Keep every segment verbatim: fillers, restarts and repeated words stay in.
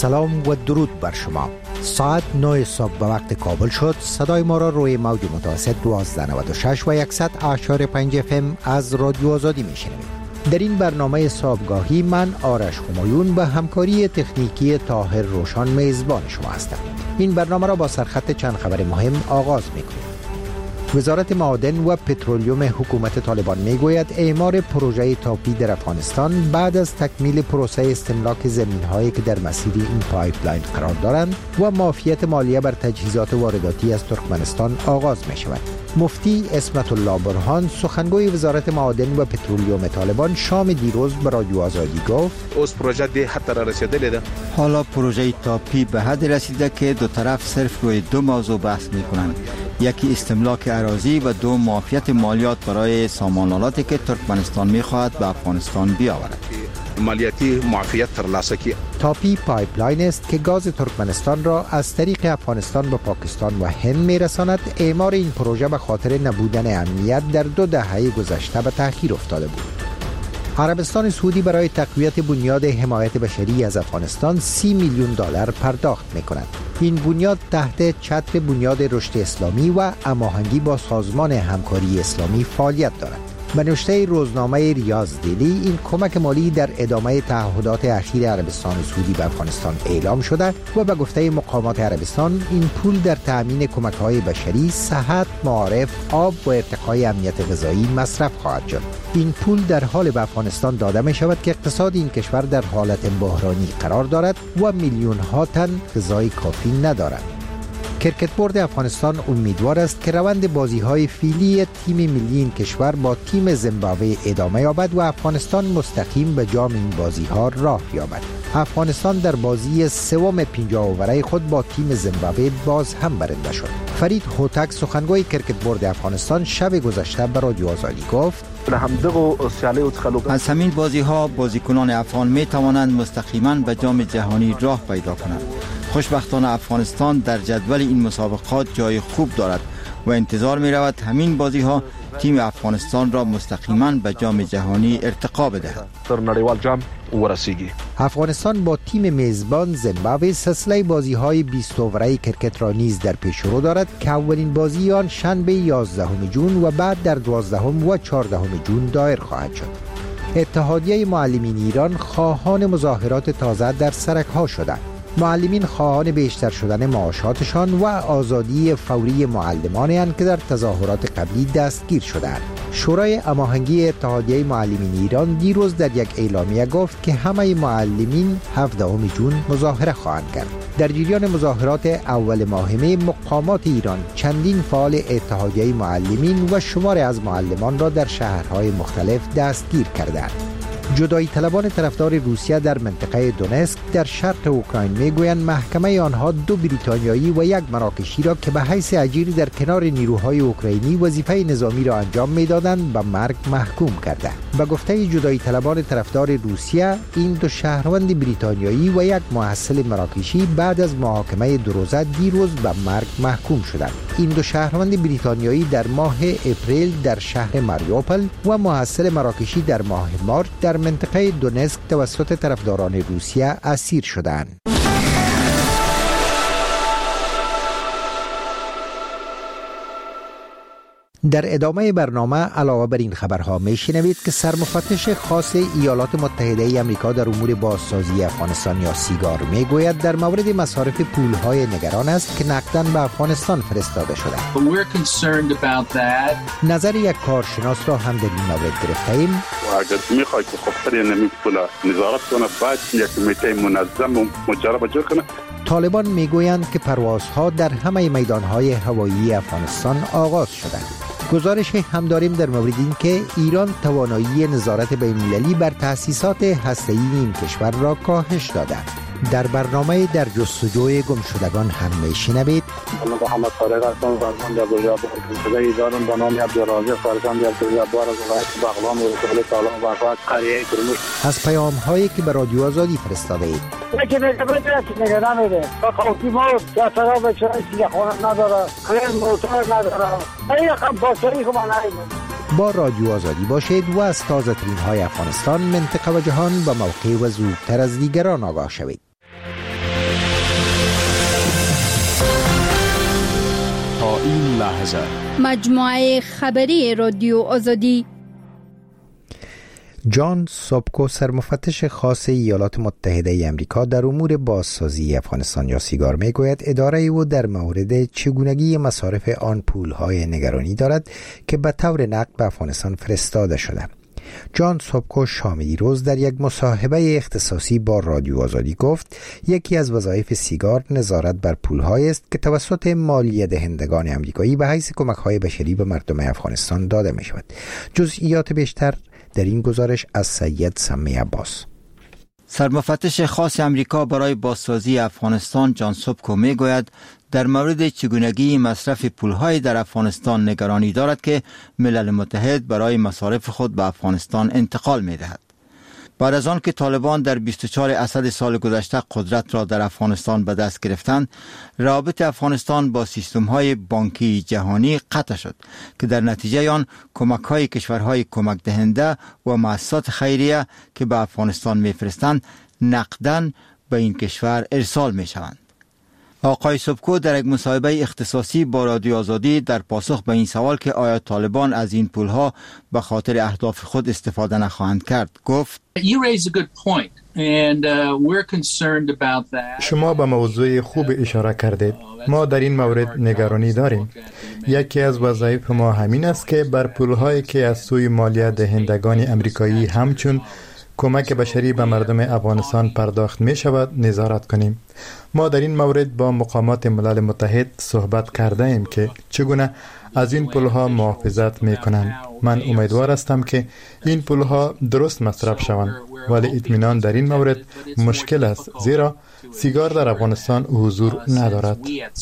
سلام و درود بر شما. ساعت نه صبح به وقت کابل شد. صدای ما را روی موج متوسط دوازده نود و شش و صد اشاری پنج اف ام از رادیو آزادی میشنوید. در این برنامه صبحگاهی من آرش همایون به همکاری تکنیکی طاهر روشان میزبان شما هستم. این برنامه را با سرخط چند خبر مهم آغاز میکنیم. وزارت معادن و پترولیوم حکومت طالبان میگوید اعمار پروژه تاپی در افغانستان بعد از تکمیل پروسه استملاک زمین‌هایی که در مسیر این پایپلاین قرار دارند و معافیت مالیه بر تجهیزات وارداتی از ترکمنستان آغاز می شود. مفتی اسمت الله برهان سخنگوی وزارت معادن و پترولیوم طالبان شام دیروز به رادیو آزادی گفت اوس پروژه ده حد را رسیدلی ده. حالا پروژه تاپی به حد رسیده که دو طرف صرف روی دو موضوع بحث می کنند. یکی استملاک اراضی و دو معافیت مالیات برای سامانالاتی که ترکمنستان می‌خواهد به افغانستان بیاورد. مالیاتی معافیت ترلاسه کی. تاپی پایپلاین است که گاز ترکمنستان را از طریق افغانستان به پاکستان و هند می‌رساند. اعمار این پروژه به خاطر نبودن امنیت در دو دهه گذشته به تأخیر افتاده بود. عربستان سعودی برای تقویت بنیاد حمایت بشری از افغانستان سی میلیون دلار پرداخت می‌کند. این بنیاد تحت چتر بنیاد رشد اسلامی و هماهنگی با سازمان همکاری اسلامی فعالیت دارد. به نوشته روزنامه ریاض دیلی این کمک مالی در ادامه تعهدات اخیر عربستان سعودی به افغانستان اعلام شده و به گفته مقامات عربستان این پول در تأمین کمک‌های بشری، صحت، معارف، آب و ارتقای امنیت غذایی مصرف خواهد شد. این پول در حال به افغانستان داده می شود که اقتصاد این کشور در حالت بحرانی قرار دارد و میلیون ها تن غذای کافی ندارد. کرکت بورد افغانستان امیدوار است که روند بازی‌های فیلی تیم ملی این کشور با تیم زیمبابوه ادامه یابد و افغانستان مستقیم به جام این بازی‌ها راه یابد. افغانستان در بازی سوم پنجاه اووره خود با تیم زیمبابوه باز هم برنده شد. فرید هوتک سخنگوی کرکت بورد افغانستان شب گذشته به رادیو آزادی گفت از همین بازی‌ها بازیکنان افغان می توانند مستقیما به جام جهانی راه پیدا کنند. خوشبختانه افغانستان در جدول این مسابقات جای خوب دارد و انتظار می رود همین بازی ها تیم افغانستان را مستقیما به جام جهانی ارتقا بدهد. افغانستان با تیم میزبان زیمبابوه سلسله بازی های بیست اووره کرکت را نیز در پیش رو دارد که اولین بازی آن شنبه یازدهم ژوئن و بعد در دوازدهم و چهاردهم ژوئن دایر خواهد شد. اتحادیه معلمین ایران خواهان مظاهرات تازه در سرک ها شدند. معلمین خواهان بیشتر شدن معاشاتشان و آزادی فوری معلمانند که در تظاهرات قبلی دستگیر شدند. شورای هماهنگی اتحادیه معلمین ایران دیروز در یک اعلامیه گفت که همه معلمین هفدهم ژوئن مظاهره خواهند کرد. در جریان مظاهرات اول ماه می مقامات ایران چندین فعال اتحادیه معلمین و شماری از معلمان را در شهرهای مختلف دستگیر کردند. جدایی طلبان طرفدار روسیه در منطقه دونسک در شرق اوکراین میگویند محکمه آنها دو بریتانیایی و یک مراکشی را که به حیث اجیر در کنار نیروهای اوکراینی وظیفه نظامی را انجام میدادند به مرگ محکوم کرده. به گفته جدایی طلبان طرفدار روسیه این دو شهروند بریتانیایی و یک محصل مراکشی بعد از محاکمه دو روزه دیروز به مرگ محکوم شدند. این دو شهروند بریتانیایی در ماه اپریل در شهر ماریوپل و محصل مراکشی در ماه مارچ در منطقه دونسک توسط طرفداران روسیه اسیر شدند. در ادامه برنامه علاوه بر این خبرها میشنوید که سرمفتش خاص ایالات متحده امریکا در امور بازسازی افغانستان یا سیگار میگوید در مورد مصارف پولهای نگران است که نقداً به افغانستان فرستاده شده. نظر یک کارشناس را هم در این مورد گرفتیم. اگر میخواید که خب نمی پول نظارت کنه باید یک کمیته منظم و مجرب جور کنه. طالبان میگویند که پروازها در همه میدانهای هوایی افغانستان آغاز شدند. گزارش هم داریم در مورد این که ایران توانایی نظارت بین‌المللی بر تأسیسات هسته‌ای این کشور را کاهش داده. در برنامه در جستجوی گمشدگان هم میشنوید. محمد طارق هستم، فرزند عبدالجبار گمشده دارم به نام عبدالرازق، فرزند عبدالجبار از ولایت بغلان و ولایت سالان و افراد قریه کرموش. از پیام هایی که به رادیو آزادی فرستاده اید. یکی میگه بده که نگه نمیده خاکی مرد که سرا به چرای سیگه خونه نداره خیلی موتور نداره این خب باسری که من نایده. با رادیو آزادی باشید و از تازه ترین های افغانستان، منطقه و جهان به موقع و زودتر از دیگران آگاه شوید. این لحظه مجموعه خبری رادیو آزادی. جان سوبکو، سرمفتش خاص ایالات متحده ای آمریکا در امور بازسازی افغانستان یا سیگار، میگوید اداره او در مورد چگونگی مصارف آن پولهای نگرانی دارد که به طور نقد به افغانستان فرستاده شده. جان سوبکو شام دیروز در یک مصاحبه اختصاصی با رادیو آزادی گفت یکی از وظایف سیگار نظارت بر پول‌هایی است که توسط مالیه دهندگان آمریکایی به حیث کمک‌های بشری به مردم افغانستان داده می‌شود. جزئیات بیشتر در این گزارش از سید سمی عباس. سرمفتش خاص امریکا برای بازسازی افغانستان جان سوبکو میگوید در مورد چگونگی مصرف پولهای در افغانستان نگرانی دارد که ملل متحد برای مصارف خود به افغانستان انتقال میدهد. بعد از آن که طالبان در بیست و چهارم اسد سال گذشته قدرت را در افغانستان به دست گرفتند، روابط افغانستان با سیستم‌های بانکی جهانی قطع شد که در نتیجه آن کمک‌های کشورهای کمک دهنده و مؤسسات خیریه که به افغانستان می‌فرستند نقداً به این کشور ارسال می‌شوند. آقای سوبکو در یک مصاحبه اختصاصی با رادیو آزادی در پاسخ به این سوال که آیا طالبان از این پولها به خاطر اهداف خود استفاده نخواهند کرد گفت: شما به موضوع خوب اشاره کردید. ما در این مورد نگرانی داریم. یکی از وظایف ما همین است که بر پولهایی که از سوی مالیه دهندگان امریکایی همچون کمک بشری به مردم افغانستان پرداخت می شود نظارت کنیم. ما در این مورد با مقامات ملل متحد صحبت کرده ایم که چگونه از این پولها محافظت می کنند. من امیدوار هستم که این پولها درست مصرف شوند، ولی اطمینان در این مورد مشکل است زیرا سیگار در افغانستان حضور ندارد.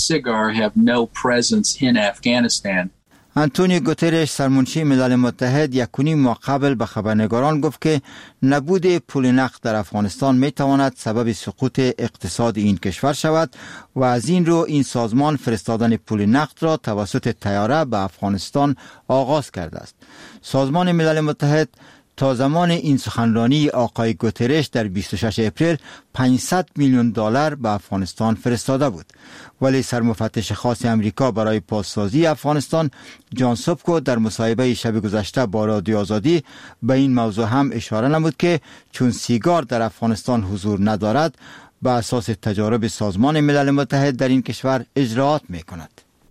آنتونیو گوترش سرمنشی ملل متحد یک و نیم ماه قبل به خبرنگاران گفت که نبود پول نقد در افغانستان می تواند سبب سقوط اقتصاد این کشور شود و از این رو این سازمان فرستادن پول نقد را توسط طیاره به افغانستان آغاز کرده است. سازمان ملل متحد تا زمان این سخنرانی آقای گوترش در بیست و ششم اپریل پانصد میلیون دلار به افغانستان فرستاده بود، ولی سرمفتش خاص امریکا برای بازسازی افغانستان جان سوبکو در مصاحبه شب گذشته با رادیو آزادی به این موضوع هم اشاره نمود که چون سیگار در افغانستان حضور ندارد به اساس تجارب سازمان ملل متحد در این کشور اجراات می کند.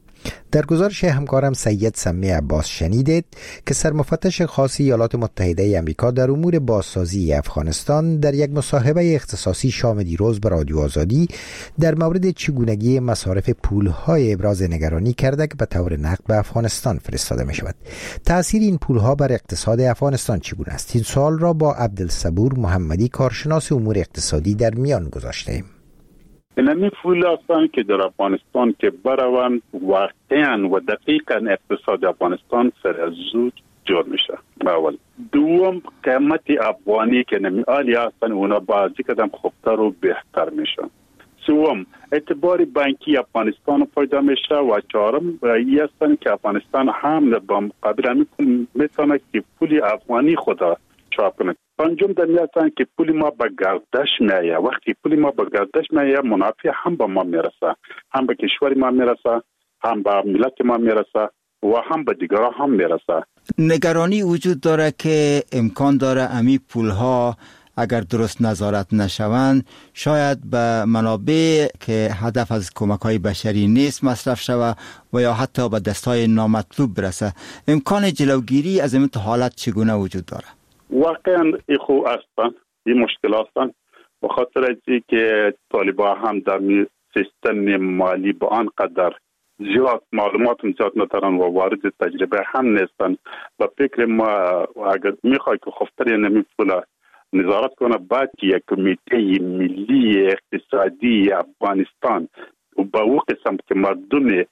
در گزارش همکارم سید سمی عباس شنیدید که سرمفتش خاص ایالات متحده ای آمریکا در امور بازسازی افغانستان در یک مصاحبه اختصاصی شام دیروز به رادیو آزادی در مورد چگونگی مصارف پولهای ابراز نگرانی کرده که به طور نقد به افغانستان فرستاده می شود. تأثیر این پولها بر اقتصاد افغانستان چگونه است؟ این سوال را با عبدالصبور محمدی، کارشناس امور اقتصادی، در میان گذاشته ایم. اینمی پول هستن که در افغانستان که بروند واقعا و دقیقا اقتصاد افغانستان سر از زود جور میشه. اول دوم قیمت افغانی که نمی عالی هستن اونا بازی کدام خوبتر و بهتر میشن. سوم اعتبار بانکی افغانستان پیدا میشه و چهارم این هستن که افغانستان هم با مقابل میتونه که پول افغانی خدا چاپ کنه. پنجم در میاد که پول ما به گردش میایه. وقتی پول ما به گردش میایه منافع هم به ما میرسه، هم به کشور ما میرسه، هم به ملت ما میرسه و هم به دیگران هم میرسه. نگرانی وجود داره که امکان داره امی پولها اگر درست نظارت نشوند شاید به منابع که هدف از کمک‌های بشری نیست مصرف شود و یا حتی به دستای نامطلوب برسه. امکان جلوگیری از این حالت چگونه وجود داره؟ واقعا این خوب هستن، این مشکل هستن به خاطر اینکه که طالبان هم در سیستم مالی با آنقدر زیاد معلومات زیاد ندارن و وارد تجربه هم نیستن. و فکر ما اگر میخوای که خفتر نمی پولا نظارت کنه بعد که یک کمیته ملی اقتصادی افغانستان و با او قسم که مردم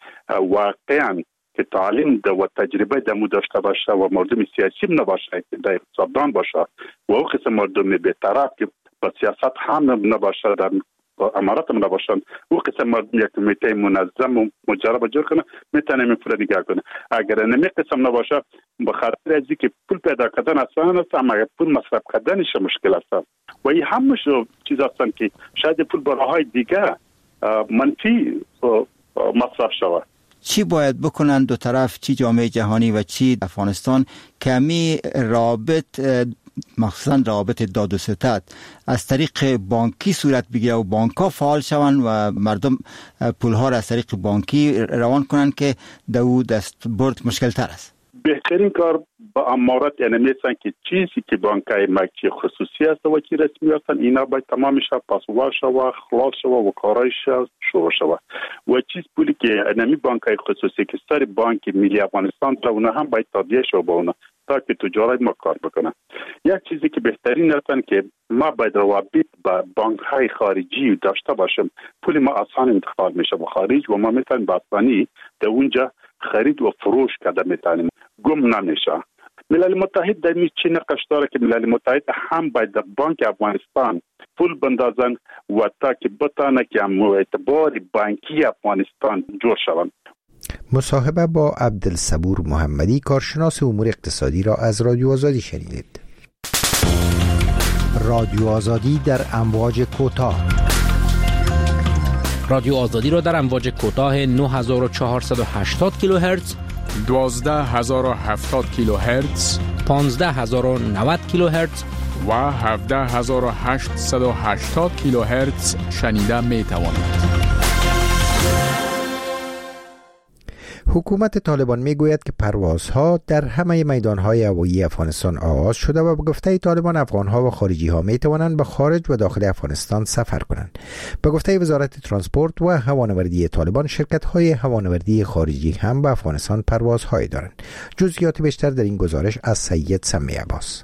واقعا که تعلیم ده و تجربه دمو داشته باشه و مردم سیاسی نباشه که در اقتصاددان باشه و او قسم مردم بی‌طرف که با سیاست هم نباشه در امارات هم نباشن او قسم مردم یک کمیته منظم و مجرب جور کنه میتونه این پول نگاه کنه. اگر نمی قسم نباشه به خاطر از اینکه پول پیدا کردن آسان است اما پول مصرف کردنش مشکل است و این همش چیز هستن که شاید پول به راههای دیگه منفی مصرف شود. چی باید بکنن دو طرف، چی جامعه جهانی و چی افغانستان، کمی رابط مخصوصا روابط داد و ستد از طریق بانکی صورت بگیره و بانک‌ها فعال شوند و مردم پول‌ها را از طریق بانکی روان کنند که دو دست برد مشکل تر است. بهترین کار با امارات یعنی میسن که چیزی که بانکای ملکی خصوصی است و که رسمی هستن اینا باید تمام شد، پاسوار شد، خلاص شد و کارایش شروع شد و چیز پولی که انمی بانکای خصوصی که سر بانک ملی افغانستان تا اونا هم باید تادیه شد با اونا تا که تجارت ما کار بکنن. یک چیزی که بهترین هستن که ما باید روابط با بانک های خارجی داشته باشم، پول ما آسان انتقال میشه به خارج و ما میتونیم با آسانی در اونجا خرید و فروش کرده میتونیم، گم نمیشه. ملل متحد در می چی نقش داره که ملل متحد هم باید در بانک افغانستان پول بندازن و تا که بتانه که اعتبار بانکی افغانستان جور شوند. مصاحبه با عبدالصبور محمدی، کارشناس امور اقتصادی را از رادیو آزادی شنیدید. رادیو آزادی در امواج کوتاه. رادیو آزادی را در امواج کوتاه نه هزار و چهارصد و هشتاد کیلوهرتز، دوازده هزار و هفتاد کیلوهرتز، پانزده هزار و نود کیلوهرتز و هفده هزار و هشتصد و هشتاد کیلوهرتز شنیده می توانید. حکومت طالبان میگوید که پروازها در همه میدانهای هوایی افغانستان آغاز شده و به گفته طالبان افغانها و خارجی ها می توانند به خارج و داخل افغانستان سفر کنند. به گفته وزارت ترانسپورت و هوانوردی طالبان، شرکت های هوانوردی خارجی هم به افغانستان پروازهایی دارند. جزئیات بیشتر در این گزارش از سید سمی عباس.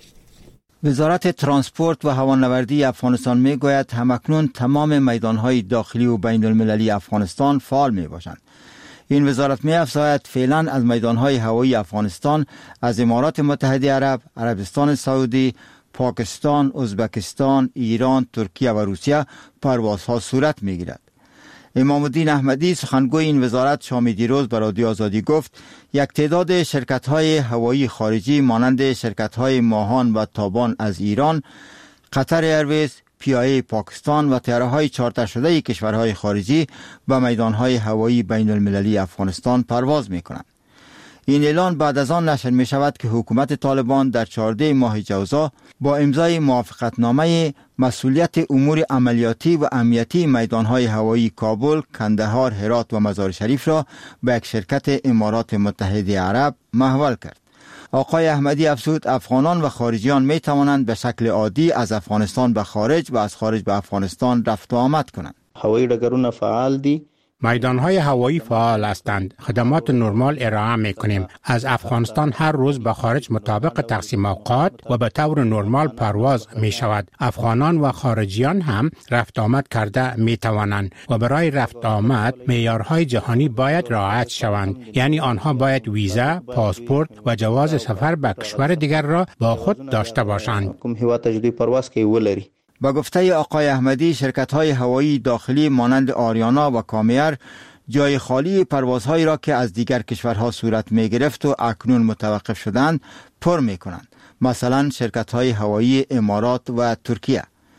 وزارت ترانسپورت و هوانوردی افغانستان میگوید همکنون تمام میدانهای داخلی و بین المللی افغانستان فعال می باشند. این وزارت می افزاید فعلا از میدانهای هوایی افغانستان از امارات متحده عرب، عربستان سعودی، پاکستان، ازبکستان، ایران، ترکیه و روسیه پروازها صورت می گیرد. امام الدین احمدی سخنگوی این وزارت شام دیروز به رادیو آزادی گفت یک تعداد شرکت‌های هوایی خارجی مانند شرکت‌های ماهان و تابان از ایران، قطر ایرویز، پی آی ای پاکستان و طیاره‌های چارتر شده کشورهای خارجی به میدانهای هوایی بین المللی افغانستان پرواز می‌کنند. این اعلان بعد از آن نشر می شود که حکومت طالبان در چهاردهم ماه جوزا با امضای موافقتنامه مسئولیت امور عملیاتی و امنیتی میدانهای هوایی کابل، کندهار، هرات و مزار شریف را به یک شرکت امارات متحده عرب محول کرد. آقای احمدی افزود افغانان و خارجیان می توانند به شکل عادی از افغانستان به خارج و از خارج به افغانستان رفت و آمد کنند. هوایی ډګرونه فعال دي. میدانهای هوایی فعال هستند. خدمات نرمال ارائه می کنیم. از افغانستان هر روز به خارج مطابق تقسیم اوقات و به طور نرمال پرواز می شود. افغانان و خارجیان هم رفت آمد کرده می توانند و برای رفت آمد معیارهای جهانی باید رعایت شوند. یعنی آنها باید ویزا، پاسپورت و جواز سفر به کشور دیگر را با خود داشته باشند. کوم هیواد ته دوی پرواز کوي ولري. با گفته آقای احمدی، شرکت‌های هوایی داخلی مانند آریانا و کامیر جای خالی پروازهایی را که از دیگر کشورها صورت می‌گرفت و اکنون متوقف شدند پر می‌کنند. مثلا شرکت‌های هوایی امارات و ترکیه.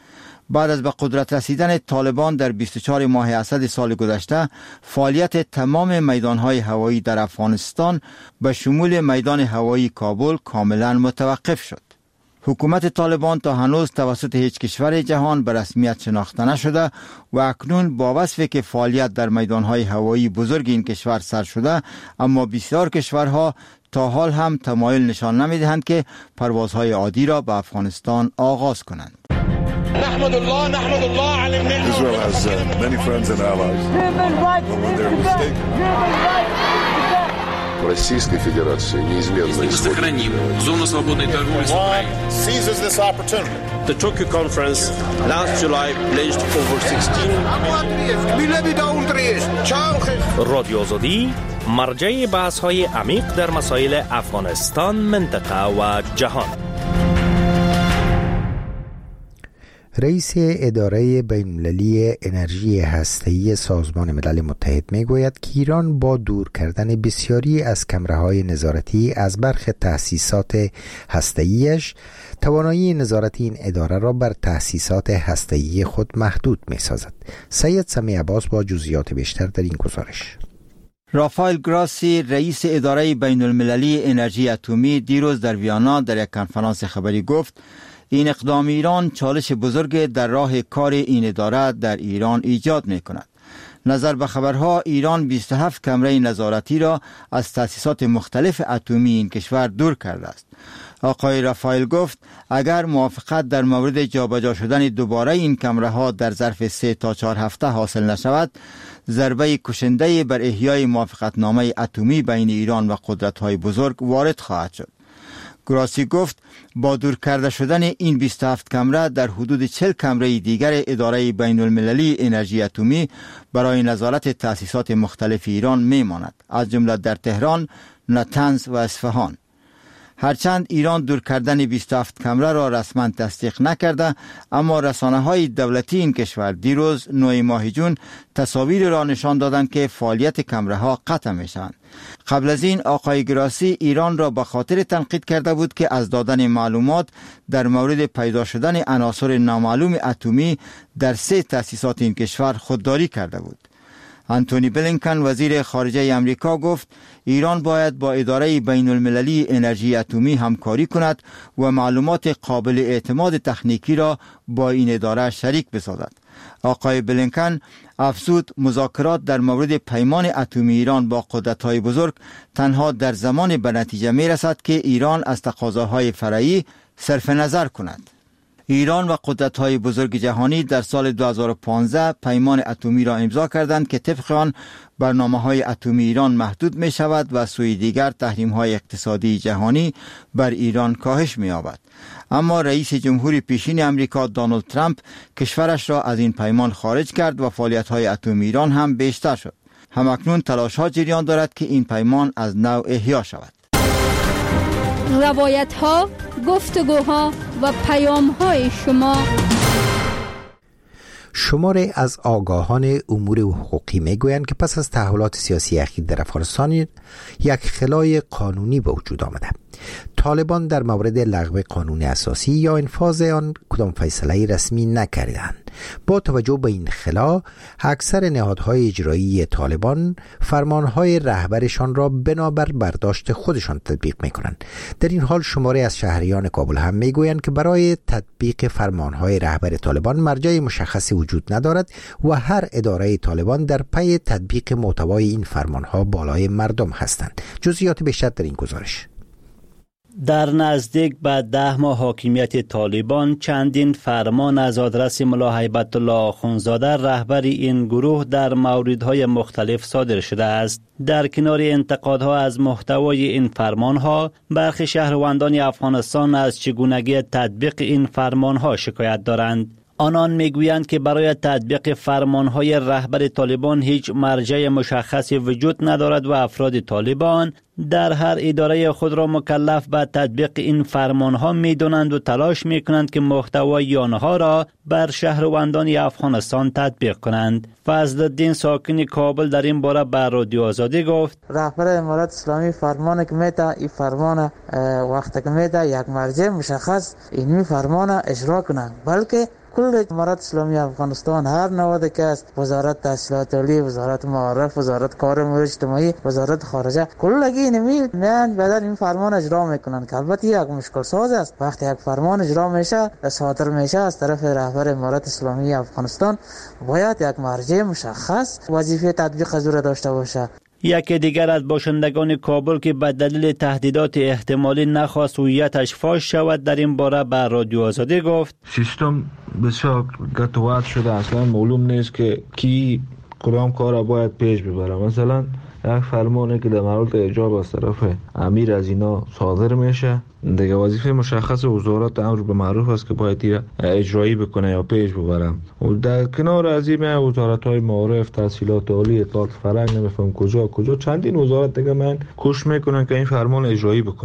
بعد از به قدرت رسیدن طالبان در بیست و چهارم ماه اسد سال گذشته، فعالیت تمام میدان‌های هوایی در افغانستان به شمول میدان هوایی کابل کاملا متوقف شد. حکومت طالبان تا هنوز توسط هیچ کشور جهان به رسمیت شناخته نشده و اکنون با وصفی که فعالیت در میدانهای هوایی بزرگ این کشور سر شده، اما بسیار کشورها تا حال هم تمایل نشان نمیدهند که پروازهای عادی را به افغانستان آغاز کنند. نحمد الله نحمد الله علی النعمة. Israel has uh, many friends and allies. But when they're mistaken. Российской Федерации неизменно исходит. Сохраним зону свободной торговли с Украиной. Seizes this opportunity. The Tokyo conference last July pledged over sixteen. رادیو آزادی مرجع بحث‌های عمیق در مسائل افغانستان، منطقه و جهان. رئیس اداره بین‌المللی انرژی هسته‌ای سازمان ملل متحد میگوید که ایران با دور کردن بسیاری از کمره‌های نظارتی از برخی تأسیسات هسته‌ایش، توانایی نظارت این اداره را بر تأسیسات هسته‌ای خود محدود می‌سازد. سید سمی عباس با جزئیات بیشتر در این گزارش. رافائل گراسی رئیس اداره بین المللی انرژی اتمی دیروز در ویانا در یک کنفرانس خبری گفت این اقدام ایران چالش بزرگ در راه کار این اداره در ایران ایجاد می کند. نظر به خبرها ایران بیست و هفت کمره نظارتی را از تأسیسات مختلف اتمی این کشور دور کرده است. آقای رافائل گفت اگر موافقت در مورد جابجا شدن دوباره این کمره ها در ظرف سه تا چهار هفته حاصل نشود، ضربه کشنده بر احیای موافقتنامه اتمی بین ایران و قدرت‌های بزرگ وارد خواهد شد. گراسی گفت با دور کرده شدن این بیست و هفت کمره در حدود چهل کمره دیگر اداره بین المللی انرژی اتمی برای نظارت تأسیسات مختلف ایران میماند، از جمله در تهران، نطنز و اصفهان. هرچند ایران دور کردن بیست و هفت کمره را رسما تصدیق نکرده، اما رسانه‌های دولتی این کشور دیروز نه ماه جون تصاویر را نشان دادند که فعالیت کمره ها قطع می شوند. قبل از این آقای گراسی ایران را به خاطر تنقید کرده بود که از دادن معلومات در مورد پیدا شدن عناصر نامعلوم اتمی در سه تأسیسات این کشور خودداری کرده بود. انتونی بلینکن وزیر خارجه امریکا گفت ایران باید با اداره بین المللی انرژی اتمی همکاری کند و معلومات قابل اعتماد تکنیکی را با این اداره شریک بسازد. آقای بلینکن افزود مذاکرات در مورد پیمان اتمی ایران با قدرت‌های بزرگ تنها در زمان به نتیجه می رسد که ایران از تقاضاهای فرعی صرف نظر کند. ایران و قدرت‌های بزرگ جهانی در سال دو هزار و پانزده پیمان اتمی را امضا کردند که طبق آن برنامه‌های اتمی ایران محدود می شود و سوی دیگر تحریم‌های اقتصادی جهانی بر ایران کاهش می یابد. اما رئیس جمهور پیشین امریکا دونالد ترامپ کشورش را از این پیمان خارج کرد و فعالیت‌های اتمی ایران هم بیشتر شد. همکنون تلاش‌ها جریان دارد که این پیمان از نو احیا شود. روایت ها، گفتگوها و پیام های شما. شماره از آگاهان امور حقوقی میگویند که پس از تحولات سیاسی اخیر در افغانستان یک خلای قانونی به وجود آمده. طالبان در مورد لغو قانون اساسی یا انفاذ آن کدام فیصله رسمی نکردند. با توجه به این خلا، اکثر نهادهای اجرایی طالبان فرمانهای رهبرشان را بنابر برداشت خودشان تطبیق می‌کنند. در این حال شماره از شهریان کابل هم میگویند که برای تطبیق فرمانهای رهبر طالبان مرجع مشخصی وجود ندارد و هر اداره طالبان در پی تطبیق محتوای این فرمانها بالای مردم هستند. جزئیات بیشتر در این گزارش. در نزدیک به ده ماه حاکمیت طالبان چندین فرمان از آدرس ملا هیبت الله آخوندزاده رهبر این گروه در موردهای مختلف صادر شده است. در کنار انتقادها از محتوای این فرمانها، برخی شهروندان افغانستان از چگونگی تطبیق این فرمانها شکایت دارند. آنان میگویند که برای تطبیق فرمانهای رهبر طالبان هیچ مرجع مشخصی وجود ندارد و افراد طالبان در هر اداره خود را مکلف به تطبیق این فرمانها میدونند و تلاش میکنند که محتوای آنها را بر شهروندان افغانستان تطبیق کنند. فضل الدین ساکن کابل در این باره به رادیو آزادی گفت رهبر امارت اسلامی فرمان که میده این فرمان وقتی که میده یک مرجع مشخص این فرمان اجرا کنند، بلکه کل امارت اسلامی افغانستان هر نهادی که است، وزارت تحصیلات عالی، وزارت معارف، وزارت کار امور اجتماعی، وزارت خارجه، کلگی اینمی میان بدن این فرمان اجرا میکنن که البته یک مشکل ساز است. وقتی یک فرمان اجرا میشه صادر میشه از طرف رهبر امارت اسلامی افغانستان، باید یک مرجع مشخص وظیفه تطبیق از او داشته باشه. یکی دیگر از باشندگان کابل که به دلیل تهدیدات احتمالی نخواست هویتش فاش شود در این باره به رادیو آزادی گفت سیستم بسیار گتوات شده، اصلا معلوم نیست که کی کدام کار را باید پیش ببره. مثلا یک فرمانی که در مورد اجاب از طرف امیر از اینا صادر میشه، دیگه وظیفه مشخص وزارت امر به معروف است که باید ایرا اجرایی بکنه یا پیش ببره. و در کنار از این وزارت های معارف، تحصیلات عالی، اطلاعات فرهنگ، نمیفهم کجا کجا چندین وزارت دیگه من کوشش میکنن که این فرمان اجرایی بکنن.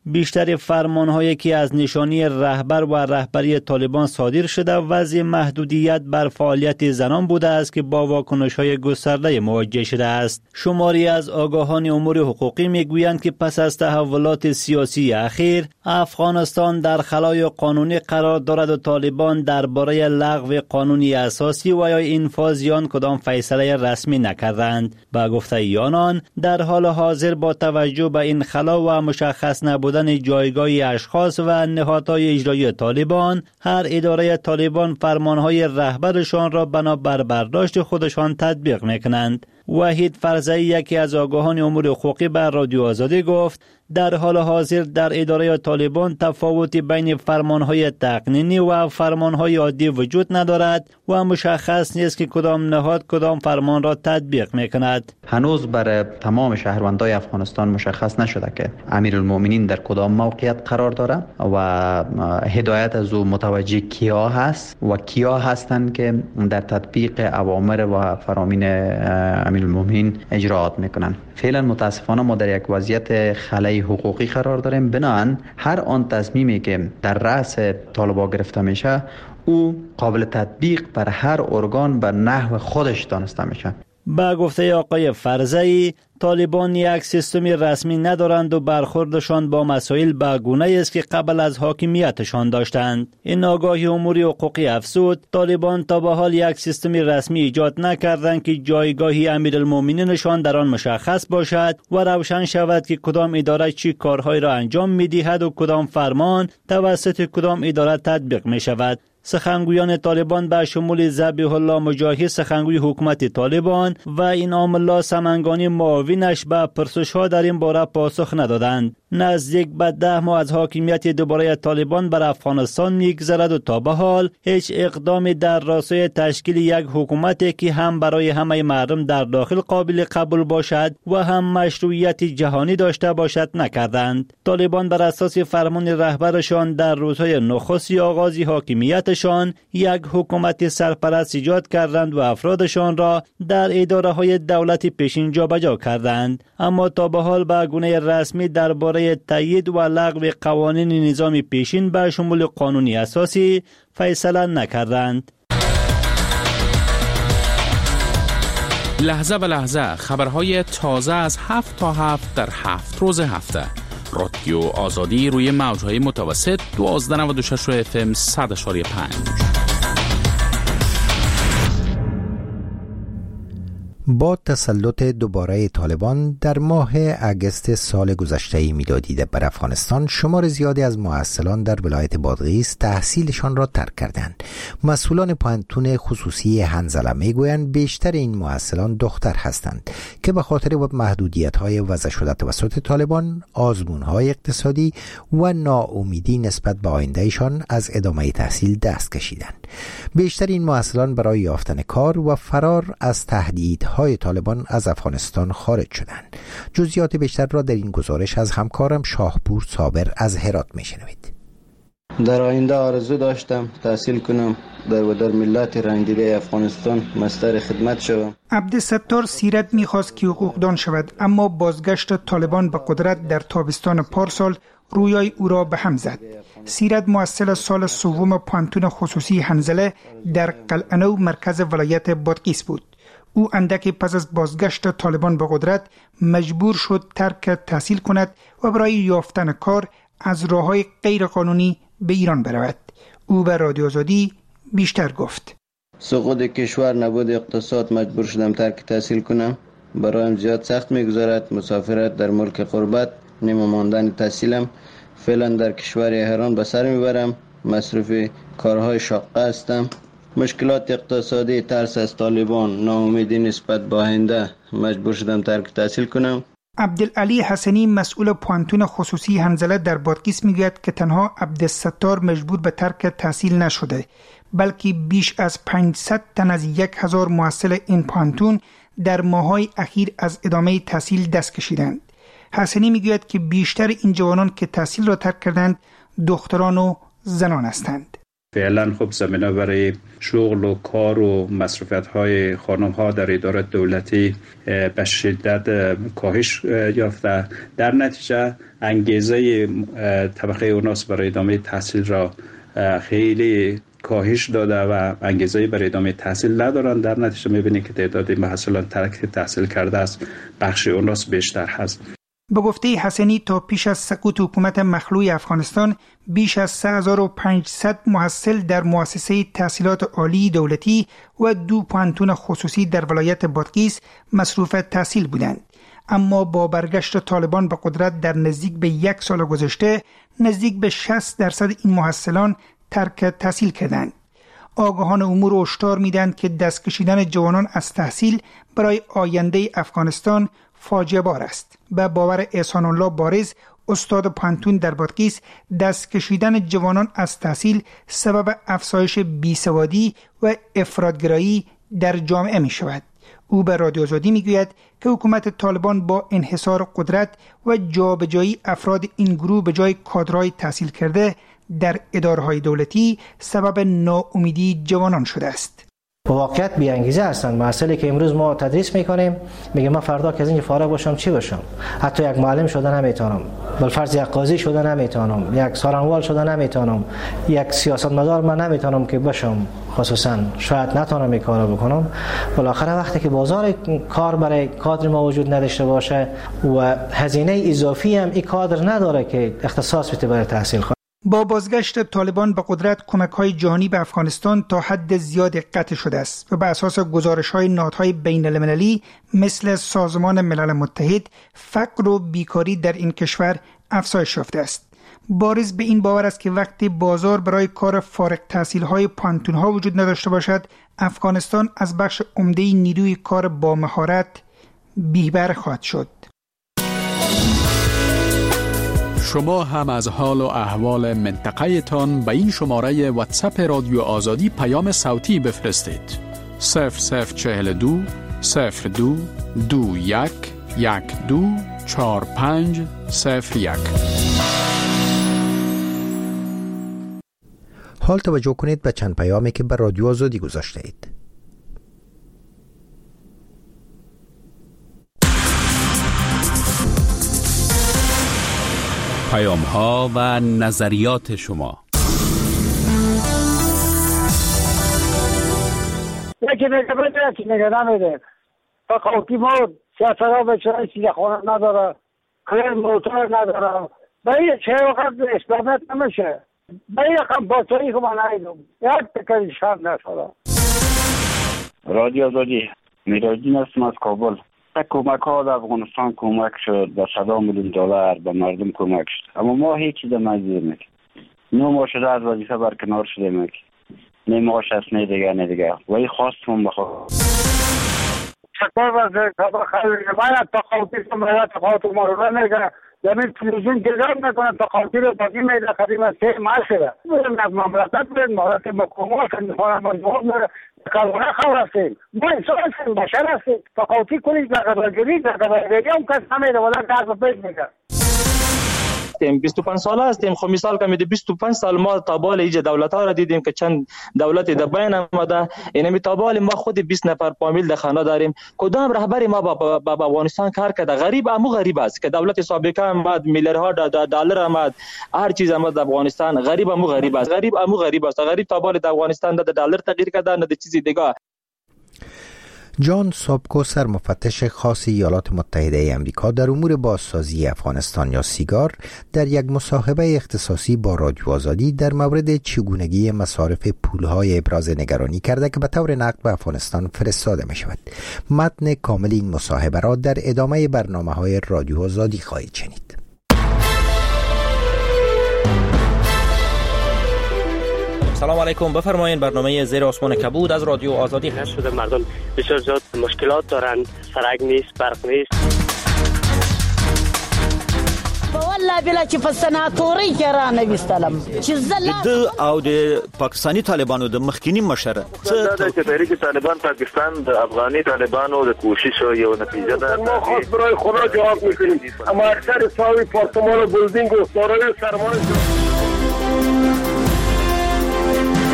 بیشتر فرمان‌هایی که از نشانی رهبر و رهبری طالبان صادر شده وضع محدودیت بر فعالیت زنان بوده است که با واکنش‌های گسترده مواجه شده است. شماری از آگاهان امور حقوقی میگویند که پس از تحولات سیاسی اخیر افغانستان در خلای قانونی قرار دارد و طالبان درباره لغو قانونی اساسی و یا انفاذ آن کدام فیصله رسمی نکردند. با گفته آنان در حال حاضر با توجه به این خلا و مشخص نبودن جایگاه اشخاص و نهادهای اجرایی طالبان، هر اداره طالبان فرمانهای رهبرشان را بنابر برداشت خودشان تطبیق میکنند. وحید فرزئی یکی از آگاهان امور حقوقی به رادیو آزادی گفت در حال حاضر در اداره طالبان تفاوتی بین فرمانهای تقنینی و فرمانهای عادی وجود ندارد و مشخص نیست که کدام نهاد کدام فرمان را تطبیق میکند. هنوز برای تمام شهروندان افغانستان مشخص نشده که امیرالمومنین در کدام موقعیت قرار داره و هدایت از او متوجه کیا هست و کیا هستند که در تطبیق اوامر و فرامین امیرالمومنین اجراات میکنن. فعلا متاسفانه ما در یک وضعیت خلای حقوقی قرار داریم. بنابراین هر آن تصمیمی که در رأس طالبان گرفته میشه او قابل تطبیق بر هر ارگان به نحو خودش دانسته میشه. با گفته آقای فرزئی طالبان یک سیستمی رسمی ندارند و برخوردشان با مسائل به گونه‌ای است که قبل از حاکمیتشان داشتند. این آگاهی امور حقوقی افزود طالبان تا به حال یک سیستمی رسمی ایجاد نکردند که جایگاهی امیرالمومنینشان در آن مشخص باشد و روشن شود که کدام اداره چی کارهایی را انجام می‌دهد و کدام فرمان توسط کدام اداره تطبیق می‌شود. سخنگویان طالبان به شمول ذبیح الله مجاهد سخنگوی حکومت طالبان و انعام الله سمنگانی معاونش به پرسش‌ها در این باره پاسخ ندادند. نزدیک به ده ماه از حاکمیت دوباره طالبان بر افغانستان می‌گذرد و تا به حال هیچ اقدامی در راستای تشکیل یک حکومتی که هم برای همه مردم در داخل قابل قبول باشد و هم مشروعیت جهانی داشته باشد نکردند. طالبان بر اساس فرمان رهبرشان در روزهای نخست آغاز حاکمیتشان یک حکومت سرپرست ایجاد کردند و افرادشان را در اداره‌های دولتی پیشین جابجا کردند، اما تا به حال به گونه رسمی درباره تایید و لغو قوانین نظام پیشین به شمول قانونی اساسی فیصله نکردند. لحظه به لحظه خبرهای تازه از هفت تا هفت در هفت روز هفته. رادیو آزادی روی موجهای متوسط دوازده نود و شش اف ام صد و پنج. با تسلط دوباره طالبان در ماه اگست سال گذشته میلادی بر افغانستان شمار زیادی از محصلان در ولایت بادغیس تحصیلشان را ترک کردند. مسئولان پانتون خصوصی هنزله میگویند بیشتر این محصلان دختر هستند که به خاطر محدودیت‌های وضع شده توسط طالبان، آزمون‌های اقتصادی و ناامیدی نسبت به آیندهشان از ادامه تحصیل دست کشیدند. بیشتر این محصلان برای یافتن کار و فرار از تهدیدهای های طالبان از افغانستان خارج شدند. جزئیات بیشتر را در این گزارش از همکارم شاهپور صابر از هرات میشنوید. در آینده آرزو داشتم تحصیل کنم در و در ملت رنگیده افغانستان مستر خدمت شوم. عبدالستار سیرت میخواست که حقوقدان شود، اما بازگشت طالبان به قدرت در تابستان پارسال رویای او را به هم زد. سیرت محصل سال سوم پانتون خصوصی هنزله در قلعه‌نو مرکز ولایت بادغیس بود. او اندکی پس از بازگشت طالبان به قدرت مجبور شد ترک تحصیل کند و برای یافتن کار از راه‌های غیر قانونی به ایران برود. او به رادیو آزادی بیشتر گفت. سقوط کشور، نبود اقتصاد، مجبور شدم ترک تحصیل کنم. برایم زیاد سخت می‌گذرد مسافرت در ملک غربت، نیمه ماندن تحصیلم. فعلا در کشور ایران به سر میبرم. مصروف کارهای شاقه هستم. مشکلات اقتصادی، ترس از طالبان، ناامیدی نسبت به آینده مجبور شدم ترک تحصیل کنم. عبدالعلی حسنی مسئول پانتون خصوصی هنزله در بادغیس میگوید که تنها عبدالستار مجبور به ترک تحصیل نشده، بلکه بیش از پانصد تن از یک هزار محصل این پانتون در ماه‌های اخیر از ادامه تحصیل دست کشیدند. حسنی میگوید که بیشتر این جوانان که تحصیل را ترک کردند دختران و زنان هستند. فعلا خب زمینه برای شغل و کار و مصروفیت‌های خانم‌ها در اداره دولتی به شدت کاهش یافته. در نتیجه انگیزه طبقه اوناس برای ادامه تحصیل را خیلی کاهش داده و انگیزه برای ادامه تحصیل ندارند. در نتیجه می‌بینید که تعداد محصلان ترک تحصیل کرده است بخش اوناس بیشتر هست. به گفته حسنی تا پیش از سقوط حکومت مخلوع افغانستان بیش از سه هزار و پانصد محصل در مؤسسه تحصیلات عالی دولتی و دو پانتون خصوصی در ولایت بادغیس مصروف تحصیل بودند. اما با برگشت طالبان به قدرت در نزدیک به یک سال گذشته نزدیک به شصت درصد این محصلان ترک تحصیل کردند. آگاهان امور هشدار میدهند که دست کشیدن جوانان از تحصیل برای آینده افغانستان فاجعه بار است. به باور احسان الله بارز استاد پانتون در بادغیس دست کشیدن جوانان از تحصیل سبب افزایش بیسوادی و افراطگرایی در جامعه می شود. او به رادیو آزادی می گوید که حکومت طالبان با انحصار قدرت و جابجایی افراد این گروه به جای کادرهای تحصیل کرده در اداره‌های دولتی سبب ناامیدی جوانان شده است. واقعیت بی انگیزه هستند. مسئله که امروز ما تدریس میکنیم میگه من فردا که از این فارغ باشم چی باشم؟ حتی یک معلم شده نمیتونم، بالفرض یک قاضی شده نمیتونم، یک سارنوال شده نمیتونم، یک سیاستمدار من نمیتونم که باشم. خصوصا شاید نتونم این کارو بکنم. بالاخره وقتی که بازار کار برای کادر ما وجود نداشته باشه و هزینه اضافی هم این کادر نداره که اختصاص بده برای تحصیل. با بازگشت طالبان به قدرت کمک‌های جهانی به افغانستان تا حد زیادی قطع شده است و بر اساس گزارش‌های نهادهای بین‌المللی مثل سازمان ملل متحد فقر و بیکاری در این کشور افزایش یافته است. بارز به این باور است که وقتی بازار برای کار فارغ التحصیل‌های پانتون‌ها وجود نداشته باشد، افغانستان از بخش عمده نیروی کار با مهارت بی‌بهره خواهد شد. شما هم از حال و احوال منطقه تان به این شماره واتساپ رادیو آزادی پیام صوتی بفرستید. صفر صفر چهل و دو صفر دو دو یک یک دو چهار پنج صفر یک. حال توجه کنید به چند پیامی که به رادیو آزادی گذاشته اید. پیام ها و نظریات شما. یکی نگه بده یکی نگه نمیده. تا خاکی مرد سیاست ها به چرای سیده خانه نداره، خیلی موتور نداره. به این چه وقت اسلامت نمیشه. به این رقم باطری که من نایدم یک تکری شب نشده. رادیو آزادی میراجین هستم از کابل. کمک ها در افغانستان کمک شد، به صد میلیون دلار به مردم کمک شد، اما ما هیچ چیز مزید نمیکنیم. نو ما شده از وظیفه برکنار شده میکنیم. نه ماش هست نه دیگه نه دیگه ولی خواستم بخواه شکر وزیر کبر خیلی باید تا خواهدی سمرات خواهد ما رو نمیگه زمین تلویزیون گذار میکنه تا خواهدی رو بازی میده قدیم سه ماه شده بریم از مملکت بریم مهارت مکومات میخوانم مجموع میره کلونه خور هستیم ما انسان هستیم بشر هستیم تا خواهدی کنید در قبرگیری در قبرگیری هم کس نمیده ولی درد پیش میگه بیست و پنج ساله هستیم. خب مثال که میده بیست و پنج سال ما تابال ایجا دولت ها را دیدیم که چند دولت در بین آمده. اینمی تابال ما خود بیست نفر فامیل در خانه داریم. کدام رهبری ما با, با, با افغانستان کار کرده؟ غریب امو غریب است که دولت سابقه آمد میلیاردها دلار آمد هر چیز آمد در افغانستان. غریب امو غریب است. غریب امو غریب است. غریب تابال در افغانستان در دلار تغییر کرده نه چیزی دیگه. جان سابکو سرمفتش خاص ایالات متحده ای آمریکا در امور بازسازی افغانستان یا سیگار در یک مصاحبه اختصاصی با رادیو آزادی در مورد چگونگی مصارف پولهای ابراز نگرانی کرده که به طور نقد به افغانستان فرستاده می شود. متن کامل این مصاحبه را در ادامه برنامه‌های رادیو آزادی خواهید شنید. سلام علیکم، بفرمایید. برنامه زیر آسمان کبود از رادیو آزادی هست. شده مردم بسیار زیاد مشکلات دارند، سرک نیست، برق نیست. والله بلا چې په سناتوري کې را نه وستلم چې زله او د پاکستانی طالبانو د مخکینی مشره څه د تحریک طالبان پاکستان د افغاني طالبانو د کوشش یو نتیجه ده. ما خود برای خدا جواب میکنیم، اما اکثر ساوی پارتمان و بلدینگ و دارای سرمایه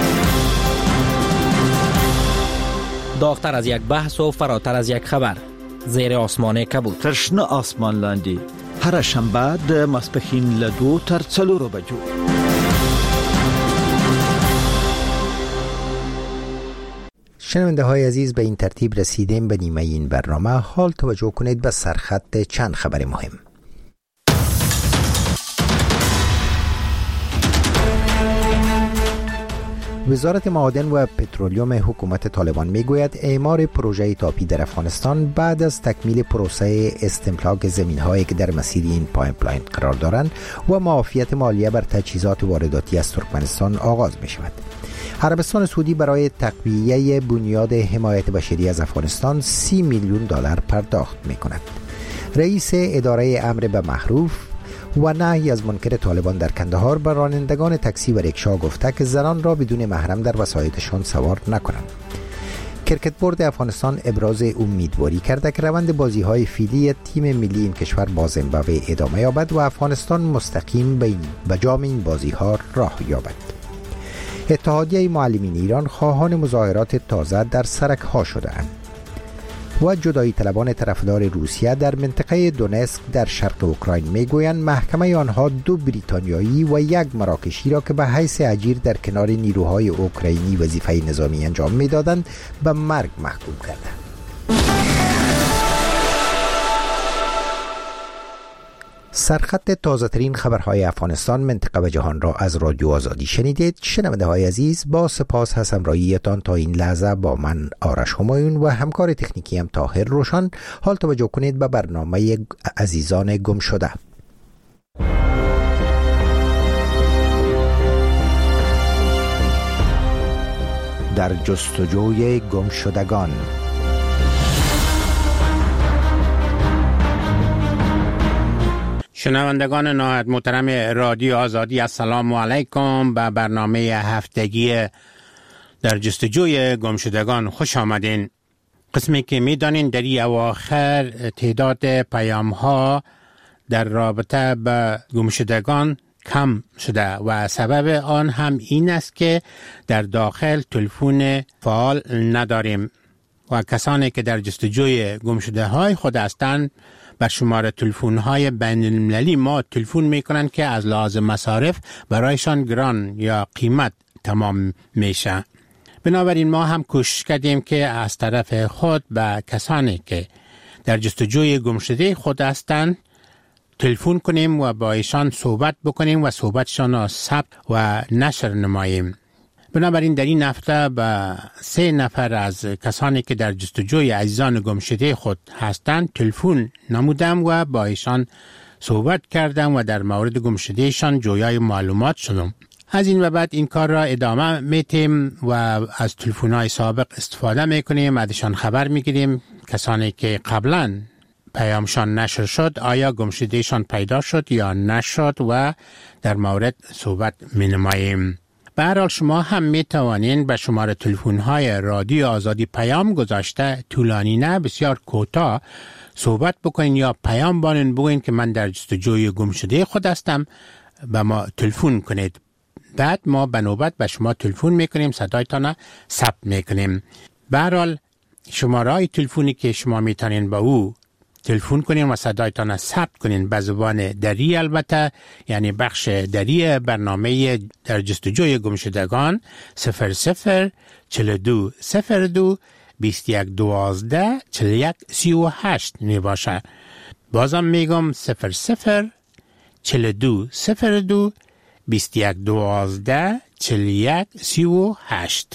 داغتر از یک بحث و فراتر از یک خبر. زیر آسمان کبود. تشنه آسمان لاندی. هر شنبه د ماسپښین له دو تر څلورو بجو. شنونده های عزیز، به این ترتیب رسیدیم به نیمه این برنامه. حال توجه کنید به سرخط چند خبر مهم. وزارت معادن و پترولیوم حکومت طالبان میگوید اعمار پروژه تاپی در افغانستان بعد از تکمیل پروسه استملاک زمین‌هایی که در مسیر این پایپلاین قرار دارند و معافیت مالیه بر تجهیزات وارداتی از ترکمنستان آغاز می شود. عربستان سعودی برای تقویه بنیاد حمایت بشری از افغانستان سی میلیون دلار پرداخت می کند. رئیس اداره امر به معروف و نهی از منکر طالبان در کندهار به رانندگان تاکسی و ریکشا گفته که زنان را بدون محرم در وسایطشان سوار نکنند. کرکت بورد افغانستان ابراز امیدواری کرده که روند بازی‌های فیلی تیم ملی این کشور با زیمبابوه ادامه یابد و افغانستان مستقیم به به جام این بازی‌ها راه یابد. اتحادیه معلمین ایران خواهان مظاهرات تازه در سرک‌ها شده‌اند. و جدایی طلبان طرفدار روسیه در منطقه دونسک در شرق اوکراین میگویند محکمه آنها دو بریتانیایی و یک مراکشی را که به حیث اجیر در کنار نیروهای اوکراینی وظیفه نظامی انجام میدادند به مرگ محکوم کرده. سرخط تازه ترین خبرهای افغانستان، منطقه و جهان را از رادیو آزادی شنیدید. شنونده های عزیز، با سپاس از همراهیتان تا این لحظه با من آرش همایون و همکار تکنیکی هم طاهر روشن. حال توجه کنید به برنامه عزیزان گم شده. در جستجوی گم شدگان. شنوندگان نهایت محترم رادیو آزادی، السلام علیکم. به برنامه هفتگی در جستجوی گمشدگان خوش آمدین. قسمی که میدانین در این اواخر تعداد پیام ها در رابطه به گمشدگان کم شده و سبب آن هم این است که در داخل تلفن فعال نداریم و کسانی که در جستجوی گمشده های خود هستند بر شماره تلفن های بین المللی ما تلفن میکنن که از لحاظ مصارف برایشان گران یا قیمت تمام میشه. بنابراین ما هم کوشش کردیم که از طرف خود به کسانی که در جستجوی گمشده خود هستند تلفن کنیم و با ایشان صحبت بکنیم و صحبتشان را ثبت و نشر نماییم. بنابراین در این هفته به سه نفر از کسانی که در جستجوی عزیزان گمشده خود هستند تلفن نمودم و با ایشان صحبت کردم و در مورد گمشدهشان جویای معلومات شدم. از این و بعد این کار را ادامه میتیم و از تلفن‌های سابق استفاده میکنیم، ازشان خبر میگیریم. کسانی که قبلا پیامشان نشر شد آیا گمشدهشان پیدا شد یا نشد و در مورد صحبت مینماییم. به هر حال شما هم می توانین به شماره تلفن های رادیو آزادی پیام گذاشته، طولانی نه، بسیار کوتاه صحبت بکنین یا پیام بانین بگوین که من در جستجوی گمشده خود هستم، به ما تلفن کنید. بعد ما به نوبت به شما تلفن میکنیم، صدایتان ثبت میکنیم. به هر حال شماره های تلفنی که شما میتونین با او تلفن کنین و صدایتان ثبت کنین به زبان دری، البته یعنی بخش دری برنامه در جستجوی گمشدگان صفر صفر چهل و دو صفر دو بیست و یک دوازده چهل و یک سی و هشت می باشه. بازم میگم صفر صفر چهل و دو صفر دو بیست و یک دوازده چهل و یک سی و هشت.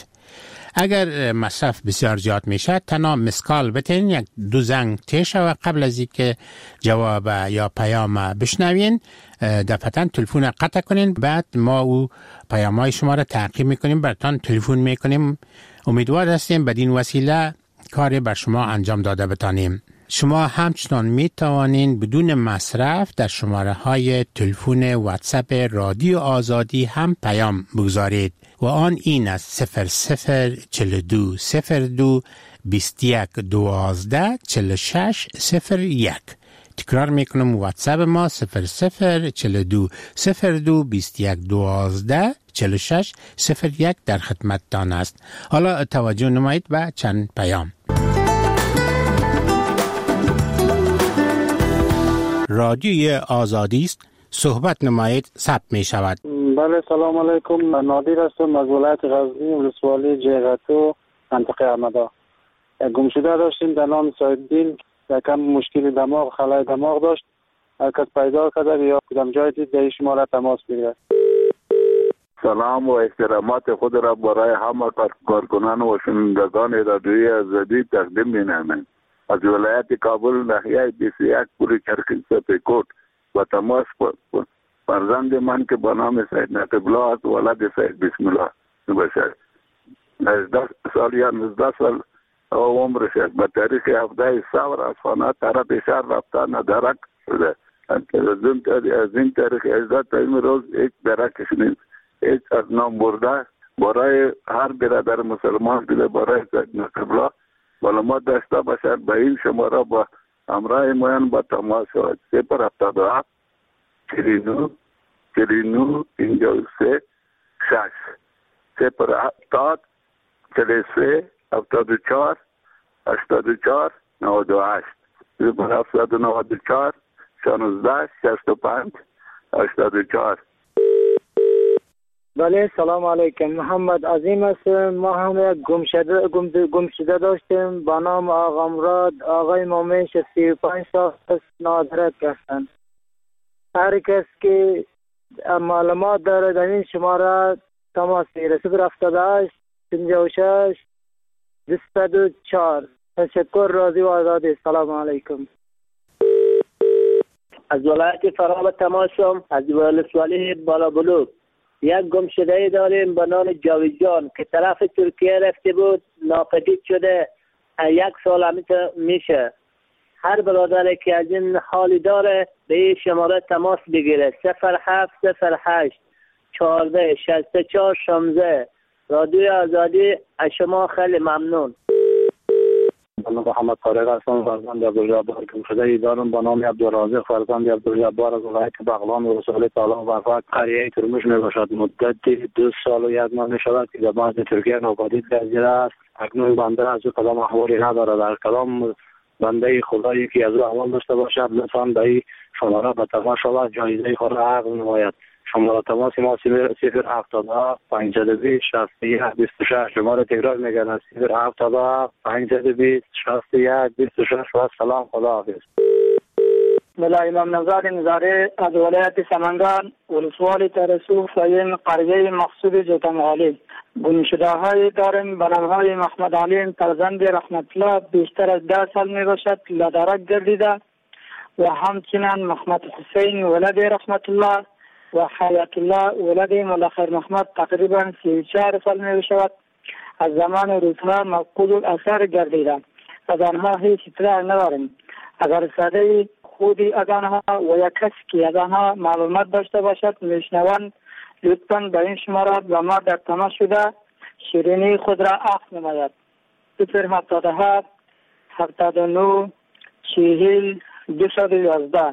اگر مصرف بسیار زیاد میشه تنها مسکال بتین، یک دو زنگ تیشه و قبل از اینکه جواب یا پیام بشنوین دفعتاً تلفن قطع کنین. بعد ما او پیامای شما را تعقیب میکنیم، براتون تلفن میکنیم. امیدوار هستیم بدین وسیله کاری بر شما انجام داده بتانیم. شما همچنان می توانین بدون مصرف در شماره های تلفن واتساپ رادیو آزادی هم پیام بگذارید و آن این است صفر صفر چهل و دو صفر دو بیست و یک دوازده چهل و شش صفر یک. تکرار میکنم واتساپ ما صفر صفر چهل و دو صفر دو بیست و یک دوازده چهل و شش صفر یک در خدمتتان است. حالا توجه نمایید و چند پیام. رادیوی آزادی است، صحبت نمایید ثبت می شود. بله سلام علیکم، نادر هستم از ولایت غزنی، ولسوالی جیغتو، منطقه احمدا. گمشده داشتیم در نام سایدین، یکم مشکل دماغ، خلای دماغ داشت. هر کس پیدا کرده یا کدام جای دید در شما را تماس بگیرد. سلام و احترامات خود را برای همه کارکنان و شنوندگان رادیوی آزادی تقدیم می‌نمایم. از ولایت کابل ناحیه بیست و یک پوری چرخی سپیکوت و تماس فرزند من که به نام سید نقیب الله است، ولد سید بسم الله باشد. نزده سال یا نزده سال عمرش است. به تاریخ هفده سور از خانه طرف شهر رفته ندرک شده. از این تاریخ اجازه تا این روز یک درکش نیست. هیچ از نام برده برای هر برادر مسلمان دیده برای سید نقیب الله معلومات داشته باشد. به این شماره با همراه موین با تماس شود. صفر هفتاد و هفت چهل و نه چهل و نه پنجاه و سه شش صفر هفتاد چهل و سه هفتاد و چهار هشتاد و چهار نود و هشت صفر هفتاد و نود و چهار شانزده شصت و پنج هشتاد و چهار. بله سلام علیکم، محمد عظیم هستم. ما هم یک گمشده گمشده داشتیم با نام آقا مراد. آقای مومن سی و پنج سال است، نادرک هستند. هر کس که معلومات داره در این شماره تماس بگیره. صفر هفتاد و هشت پنجاه و شش دویست و چهار. تشکر، راضی و آزادی. سلام علیکم. از ولایت فراب تماسم، از ولسوالی بالا بلوک. یک گمشده داریم به نام جاویدجان که طرف ترکیه رفته بود، ناپدید شده. یک سال همیشه میشه. هر برادری که از این حالی داره به این شماره تماس بگیره. صفر هفت صفر هشت چهارده شصت و چهار شانزده. رادیوی آزادی از شما خیلی ممنون. من محمد طارق هستم، فرزند عبدالجبار گمشده دارم به نام عبدالرازق، فرزند عبدالجبار از ولایت بغلان و رسول تعالی و فقط قریه ترمش می باشد. مدت دو سال و یک ماه می شود که در بعض ترکیه ناپدید گردیده است. اکنون بنده از او کدام احوالی نداره. در کدام بنده خدایی که از او احوال داشته باشد لطفاً به این شماره به تماس شود، جایزه خود را عقد نماید. شماره تماس ما صفر هفتاد و هفت پانصد و بیست شصت و یک بیست و شش. شماره تکرار میگن صفر هفتاد و هفت پانصد و بیست شصت و یک بیست و شش. و سلام، خدا حافظ. بله امام نظر نظاره از ولایت سمنگان، ولسوالی ترسو، فاین قریه مقصود جوتمغالی. گمشده های داریم به نام های محمد علیم فرزند رحمت الله، بیشتر از ده سال می باشد، لدرک گردیده. و همچنین محمد حسین ولد رحمت الله و حیات الله ولد مولا خیر محمد تقریبا سی و چهار سال می شود. از زمان روزها مفقود الاثر گردیده. از آنها هیچ اطلاع نداریم. اگر ساده خودی از آنها و یک کسی که از آنها معلومات داشته باشد میشنوند، لطفاً به این شماره با ما در تماس شده شیرینی خود را عقد نماید. صفر هفتاد و هفت هفتاد و نه چهل دویست و یازده.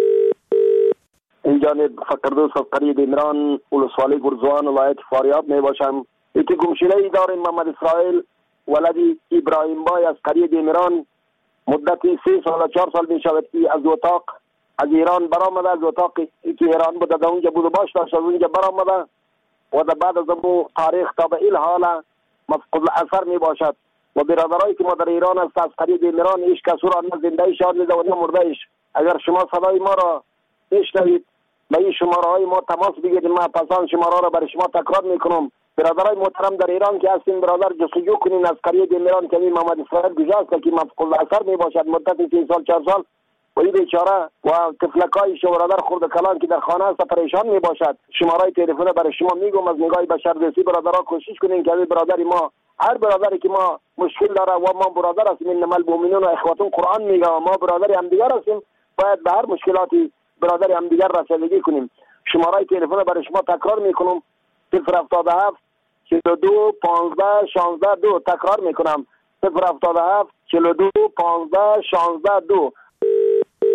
این جانب فقردوس از قریه دیمران، ولسوالی گرزوان، ولایت فاریاب می باشم. یکی گمشده ای داریم محمد اسرائیل ولدی ابراهیم بای از قریه دیمران. مدتی سه سال و چهار سال می شود که از اتاق از ایران برآمده. از اتاقی که ایران بوده در اونجا بود و باش داشت، از اونجا برآمده و در بعد از اون تاریخ تا به این حال مفقود الاثر می باشد. و برادرایی که ما در ایران است از قریه دیمران هیچ کس را نه زنده شاد دیده و نه مرده ایش. اگر شما صدای ما را بشنوید به این شماره های ما تماس بگیرید. ما پسان شماره را برای شما تکرار میکنم. برادرای محترم در ایران که هستین برادر جستجو کنین از قریه دیمران که این محمد اسرائیل گذاشت که مفقود الاثر می باشد مدت سه سال چهار سال و این بیچاره و طفلکای شو برادر خرد کلان که در خانه است پریشان می باشد. شماره تلفن برای شما میگم از نگاه بشردوستی برادرها کوشش کنین که برادر ما هر برادری که ما مشکل داره و ما برادر هستیم، انما المؤمنون اخوة قرآن میگه ما برادر هم دیگر هستیم، باید به هر مشکلاتی برادر هم دیگر رسیدگی کنیم. شماره تلفن برای شما تکرار میکنم صفر هفتاد و هفت چهل و دو پانزده شانزده دو. تکرار میکنم صفر هفتاد و هفت چهل و دو پانزده شانزده دو.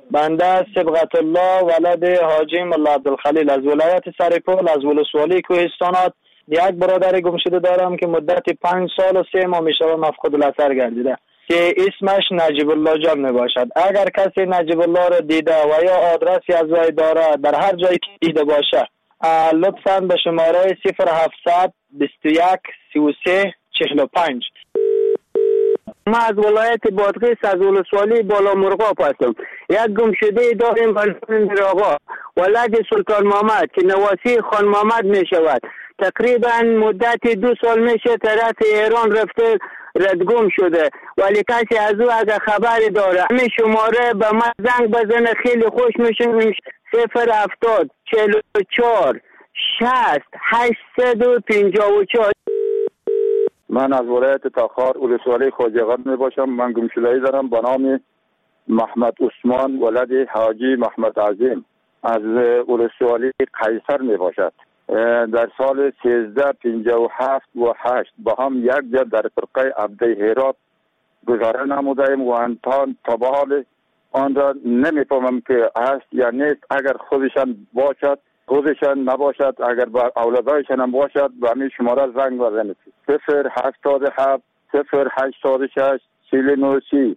بنده صبغت الله ولد حاجی ملا عبدالخلیل از ولایت سرپل از ولسوالی کوهستانات یک برادر گم شده دارم که مدت پنج سال و سه ماه میشه مفقود الاثر گردیده که اسمش نجیب الله جان می باشد. اگر کسی نجیب الله را دیده و یا آدرسی از وی داره در هر جایی که دیده باشه لطفاً به شماره صفر هفتصد بیست و یک سی و سه چهل و پنج. ما از ولایت بادغیس از ولسوالی بالا مرغاب هستم. یک گمشده داریم به نام میرآقا ولد سلطان محمد که نواسی خان محمد می شود. تقریبا مدت دو سال میشه طرف ایران رفته ردگم شده ولی کسی از او اگر خبری داره همین شماره به من زنگ بزنه خیلی خوش میشه. صفر هفتاد چهل و چهار شصت هشتصد و پنجاه و چهار. من از ولایت تاخار ولسوالی خوجقان می باشم. من گمشده‌ای دارم به نام محمد عثمان ولد حاجی محمد عظیم از ولسوالی قیصر می باشد. در سال سیزده پنجاه و هفت و هشت با هم یک جا در فرقه عبده هرات گذاره نمودیم و انتان تبال آن را نمیفهمم که هست یا نیست. اگر خودشان باشد خودشان نباشد اگر با اولادایشان هم باشد به همین شماره زنگ بزنید صفر هفتاد و هفت صفر هشتاد و شش چهل و نه سی.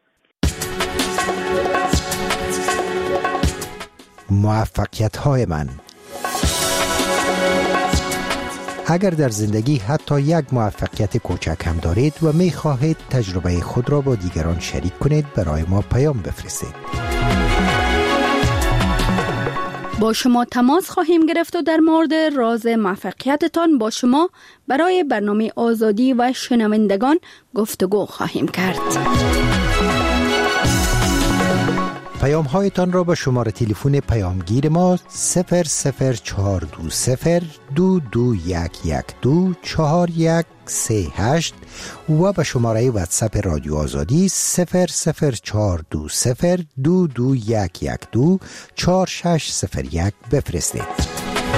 موفقیت های من. اگر در زندگی حتی یک موفقیت کوچک هم دارید و می خواهید تجربه خود را با دیگران شریک کنید برای ما پیام بفرستید. با شما تماس خواهیم گرفت و در مورد راز موفقیتتان با شما برای برنامه آزادی و شنوندگان گفتگو خواهیم کرد. پیام هایتان را به شماره تلفن پیامگیر ما صفر صفر چهار دو صفر دو دو یک یک دو چهار یک سه هشت و به شماره واتساپ رادیو آزادی صفر صفر چهار دو صفر دو دو یک یک دو چهار شش صفر یک بفرستید.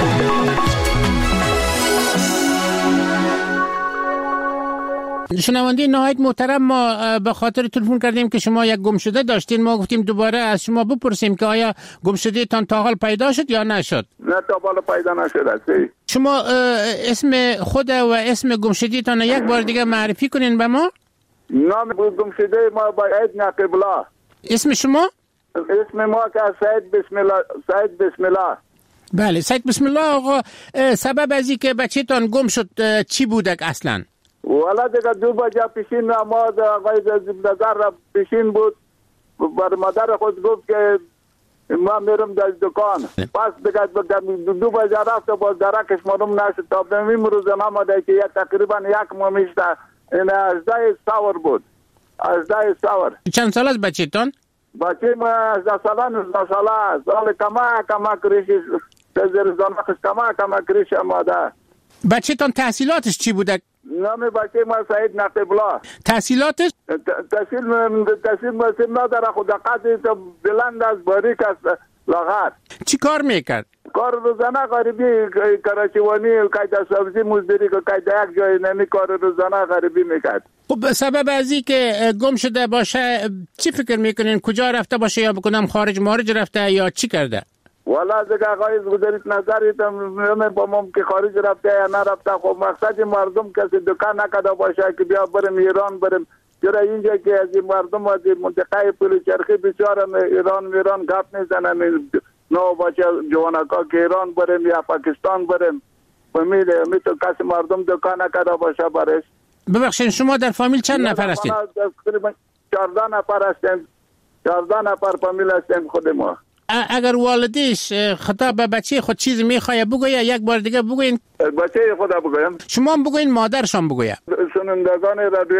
شنونده نهایت محترم، ما به خاطر تلفن کردیم که شما یک گمشده داشتین. ما گفتیم دوباره از شما بپرسیم که آیا گمشده تان تا حال پیدا شد یا نشد؟ نه تا حال پیدا نشد. شما اسم خود و اسم گمشده تان یک بار دیگه معرفی کنین به ما. نام گمشده ما باید نقیب الله. اسم شما؟ اسم ما که سید بسم الله. سید بسم الله. بله سید بسم الله. آقا سبب از این که بچه تان گم شد چی بودک اصلا؟ والا دیگه دو بجه پیشین ما آقای نظر را پیشین بود بر مادر خود گفت که ما میرم در دکان. پس دیگه دو بجه رفت و باز درکش معلوم نشد. تا به این روز نامده که یک تقریبا یک ماه میشته این هجده سور بود. هجده سور. چند سال است بچه تان؟ بچه ما هجده ساله نوزده ساله سال کما کما کریشی تزیر زنخش کما کما کریش آماده. بچه تان تحصیلاتش چی بوده؟ نام بچه ما سعید نقیب الله. تحصیلاتش؟ تحصیل تحصیل مسیم نداره خود قدی تو بلند از باریک است لاغر. چی کار میکرد؟ کار روزانه غریبی کراچیوانی قاعده سبزی مزدوری که قاعده یک جای نمی کار روزانه غریبی میکرد. خب سبب از این که گم شده باشه چی فکر میکنین؟ کجا رفته باشه یا بکنم خارج مارج رفته یا چی کرده؟ والا دیگه آقای گذارید نظریت هم با مم که خارج رفته یا نرفته. خب مقصد مردم کسی دکان نکده باشه که بیا بریم ایران بریم. چرا اینجا که از این مردم از این منطقه پلوچرخی بسیار ایران میران گپ میزنن نو باشه جوانکا که ایران بریم یا پاکستان بریم. فهمیده می تو کسی مردم دکان نکده باشه برش. ببخشید شما در فامیل چند نفر هستید؟ تقریبا چهارده نفر هستیم. چهارده نفر فامیل هستیم خود ما. اگر والدیش خطاب به بچه خود چیزی میخواه بگویه یک بار دیگه بگوین. بچه خود بگویم. شما هم بگوین مادرشان بگویه. شنوندگان رادیو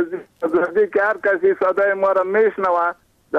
آزادی که هر کسی صدای ما را میشنوه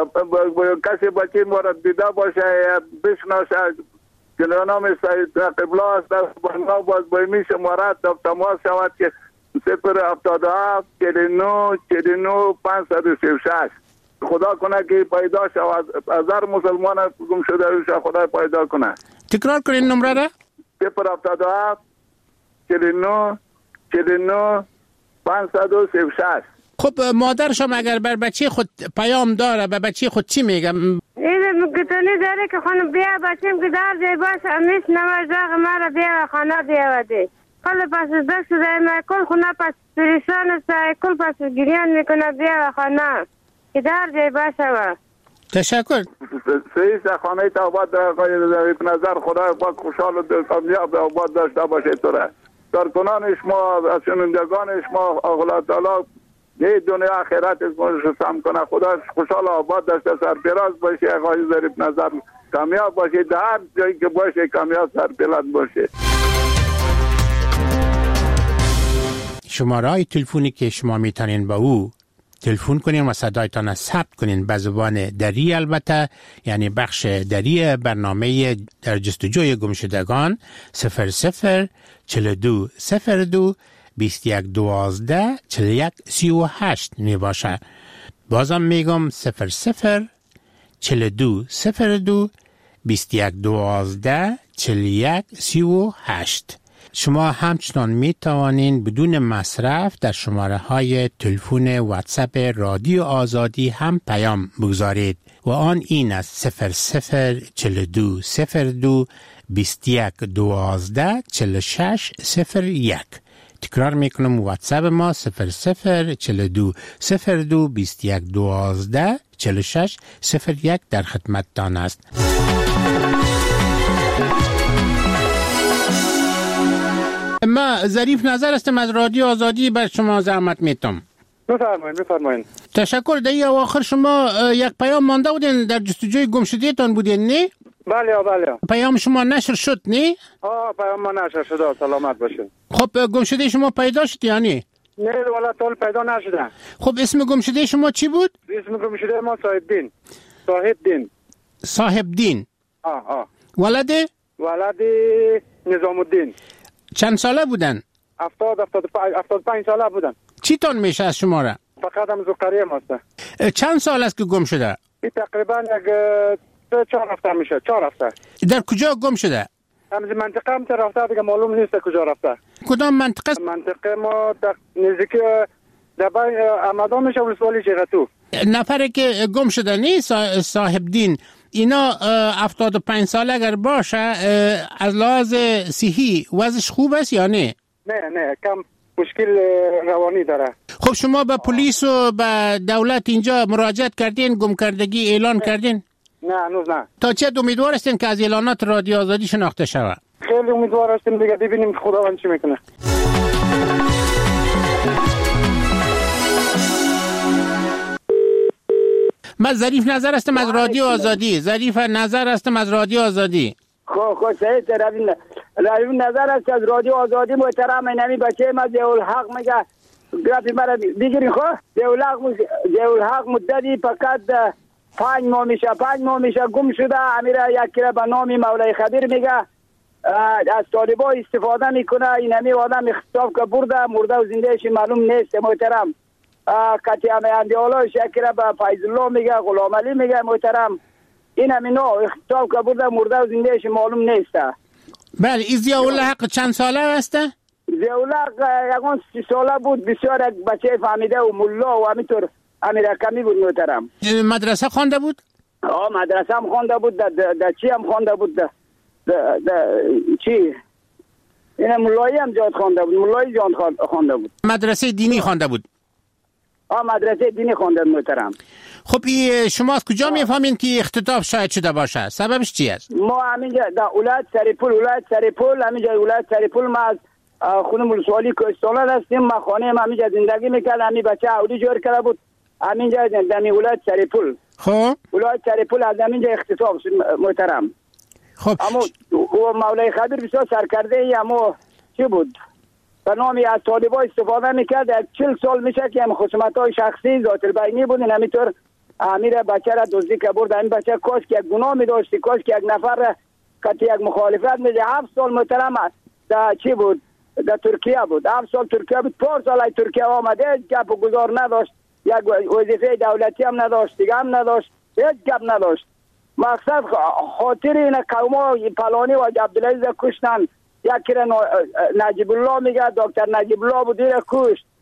کسی بچه ما را دیده باشه یا بشناسه که نام سید نقیب الله است با باز بایمی شماره تماس شود که صفر هفتاد و هفت چهل و نه چهل و نه پانصد و سی و شش. خدا کنه که پیدا شود از هر مسلمان گم شده روش خدا پیدا کنه. تکرار کنین نمره را. صفر هفتاد و هفت چهل و نه چهل و نه پانصد و سی و شش. خب مادرش هم اگر بر بچه خود پیام داره به بچه خود چی میگه؟ اینه گتونی داره که خانم بیا بچیم که در جای باشه امیش نمازاق مرا بیا خانه بیاوده کل پس دست داره کل خونه پس پریشان است کل پس گریان میکنه بیا خانه که در جای باشه. تشکر. سیست خانه تا آباد به نظر خدا پاک خوشحال و کامیاب آباد داشته باشه. توره کارکنان شما و شنوندگان شما الله تعالی یه دنیا آخرت رو سم کنه. خدا خوشحال آباد داشته سرپراز باشه. آقای ظریف نظر کامیاب باشه. در هر جایی که باشه کامیاب سرپراز باشه. شماره های تلفنی که شما میتونین با او تلفن کنین و صدایتان ثبت کنین به زبان دری، البته یعنی بخش دری برنامه در جستجوی گمشدگان صفر صفر چهل و دو صفر دو بیست و یک دوازده چهل و یک سی و هشت می باشه. بازم میگم صفر صفر چهل و دو صفر دو بیست و یک دوازده چهل و یک سی و هشت. شما همچنان می توانین بدون مصرف در شماره های تلفن واتساپ رادیو آزادی هم پیام بگذارید و آن این است صفر صفر چهل و دو صفر دو بیست و یک دوازده چهل و شش صفر یک. تکرار میکنم واتساپ ما صفر صفر چهل و دو صفر دو بیست و یک دوازده چهل و شش صفر یک در خدمتتان است. ما ظریف نظر هستم از رادیو آزادی بر شما زحمت میتم. بفرمایید بفرمایید. تشکر. در اواخر شما یک پیام مانده بودین در جستجوی گمشدگیتان بودین نه؟ بله بله. پیام شما نشر شد نه؟ آه پیام ما نشر شد. سلامت باشین. خب گمشده شما پیدا شد یعنی؟ نه والا طول پیدا نشدن. خب اسم گمشده شما چی بود؟ اسم گمشده ما صاحب دین. صاحب دین. صاحب دین. آه آه. ولده؟ ولده نظام الدین. چند ساله بودن؟ هفتاد هفتاد هفتاد پنج ساله بودن. چی تون میشه از شما را؟ فقط هم زوکاری ماسته. چند سال است که گم شده؟ این تقریبا یک چهار هفته میشه. چهار هفته. در کجا گم شده؟ همز منطقه هم رفته دیگه معلوم نیست کجا رفته. کدام منطقه؟ منطقه ما نزدیک دبای آمدان میشه ولسوالی چیغتو. نفری که گم شده نیست صاحب دین اینا هفتاد و پنج ساله اگر باشه از لحاظ صحی وضعش خوب است یا نه؟ نه نه کم مشکل روانی داره. خب شما به پلیس و به دولت اینجا مراجعت کردین؟ گم کردگی اعلان نه. کردین؟ نه هنوز نه. تا چه امیدوار هستین که از اعلانات رادیو آزادی شناخته شود؟ خیلی امیدوار هستیم دیگه ببینیم خداوند چی میکنه. من ظریف نظر هستم از رادیو آزادی. ظریف نظر هستم از رادیو آزادی. خب خب صحیح روی روی نظر است از رادیو آزادی. محترم نمی بچه ما ضیاء الحق میگه گرافی مرا بگیرین. خب ضیاء الحق ضیاء الحق مدتی فقط پنج ماه میشه پنج ماه میشه گم شده. امیره یک کره به نام مولای خبیر میگه از طالبا استفاده میکنه. این همی آدم اختطاف که برده مرده و زندهش معلوم نیست. محترم کتی همه اندیالا شکره به فیض الله میگه غلام علی میگه. محترم این همی نو اختطاف که برده مرده و زندهش معلوم نیست. بله این ضیاء الحق چند ساله هسته؟ ضیاء الحق یکان سی ساله بود. بسیار یک بچه فهمیده و ملا و همینطور همین رقمی بود. محترم مدرسه خوانده بود؟ آه مدرسه هم خوانده بود. در د چی هم خوانده بود. در د چی این ملایی هم جاد خوانده بود. ملایی جاد خوانده بود. مدرسه دینی خوانده بود. آه مدرسه دینی خوانده محترم. خب شما از کجا میفهمین که اختطاف شاید شده باشه؟ سببش چی است؟ ما همینجا در ولایت سرپل ولایت سرپل همینجا ولایت سرپل ما از خونه ولسوالی کوهستان هستیم. ما خانه هم همینجا زندگی میکرد. همین بچه اولی جور کرده بود همینجا در ولایت سرپل. خب ولایت سرپل از همینجا اختطاف شد محترم. خب اما او مولای خبیر بسیار سرکرده ای اما چی بود به نامی از طالبا استفاده میکرد. یک چل سال میشه که هم خصومت های شخصی ذات البینی بودین. همینطور امیر بچه را دزدی که برد. این بچه کاش که یک گناه میداشتی کاش که یک نفر کتی یک مخالفت میده. هفت سال محترم در چی بود در ترکیه بود. هفت سال ترکیه بود. پار سال ای ترکیه آمده گپ و گذار نداشت. یک وظیفه دولتی هم نداشت دیگه هم نداشت. هیچ گپ نداشت. مقصد خاطر این قوما پلانی و عبدالعزیز کشتن. یک کره نجیب الله میگه دکتر نجیب الله بود دیره کشت.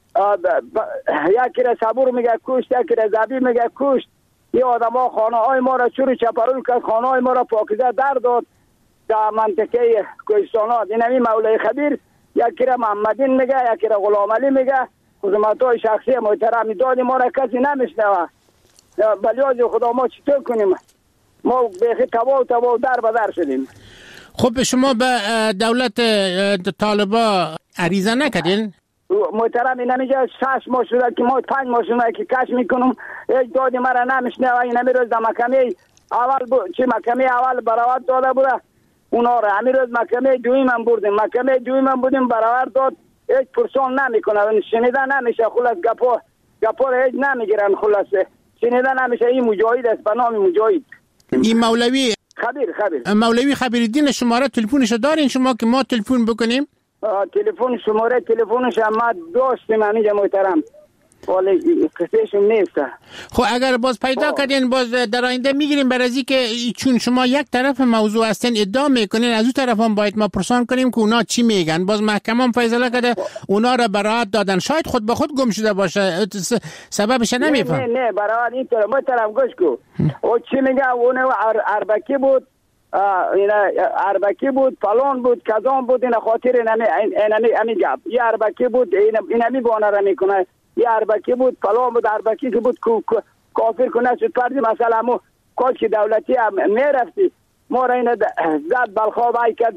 یکی را صبور میگه کشت، یکی را زبی میگه کشت. یه آدم ها خانه های ما را چور چپرول کرد، خانه های ما را پاکیزه در داد در منطقه کوهستانات. این همین مولای خبیر یکی را محمدین میگه، یکی را غلام علی میگه. خدمت های شخصی محترمی داد ما را کسی نمیشنوه. بلیاز خدا ما چطور کنیم؟ ما بیخی تبا و تبا در بدر شدیم. خب شما به دولت طالبا عریضه نکردین؟ محترم این نمیگه شش ماه شده که ما پنج ماه شده که کش میکنم، هیچ دادی مرا نمیشنوه. این همی روز در محکمه اول بود، چی محکمه اول براوت داده بوده اونا را، همی روز محکمه دویم هم بردیم، محکمه دویم هم بودیم براوت داد، هیچ پرسان نمیکنه، شنیده نمیشه. خلاص گپا گپا را هیچ نمیگیرن، خلاصه شنیده نمیشه. این مجاهد است به نام مجاهد. این مولوی خبیر خبیر مولوی خبیرالدین شماره تلفنشو دارین شما که ما تلفن بکنیم؟ تلفن شماره تلفنش ما داشتیم همینجا محترم، ولی کسیشون نیست. خب اگر باز پیدا کردین باز در آینده میگیریم بر ازی که چون شما یک طرف موضوع هستن ادعا میکنین، از اون طرف هم باید ما پرسان کنیم که اونا چی میگن. باز محکمه هم فیصله کرده اونا را براعت دادن، شاید خود به خود گم شده باشه، سببش نمیفهم. نه نه براعت این طرف محترم گوش کو. او چی میگه؟ اون اربکی بود، اینا اربکی بود، فلان بود، کذان بود، این خاطر اینمی اینمی امی گپ. یه اربکی بود، این اینمی بانه را میکنه. یه اربکی بود، فلان بود، اربکی که بود کافر کنه شد پردی. مثلا مو کاش که دولتی هم میرفتی ما را این زد بلخواب ای کرد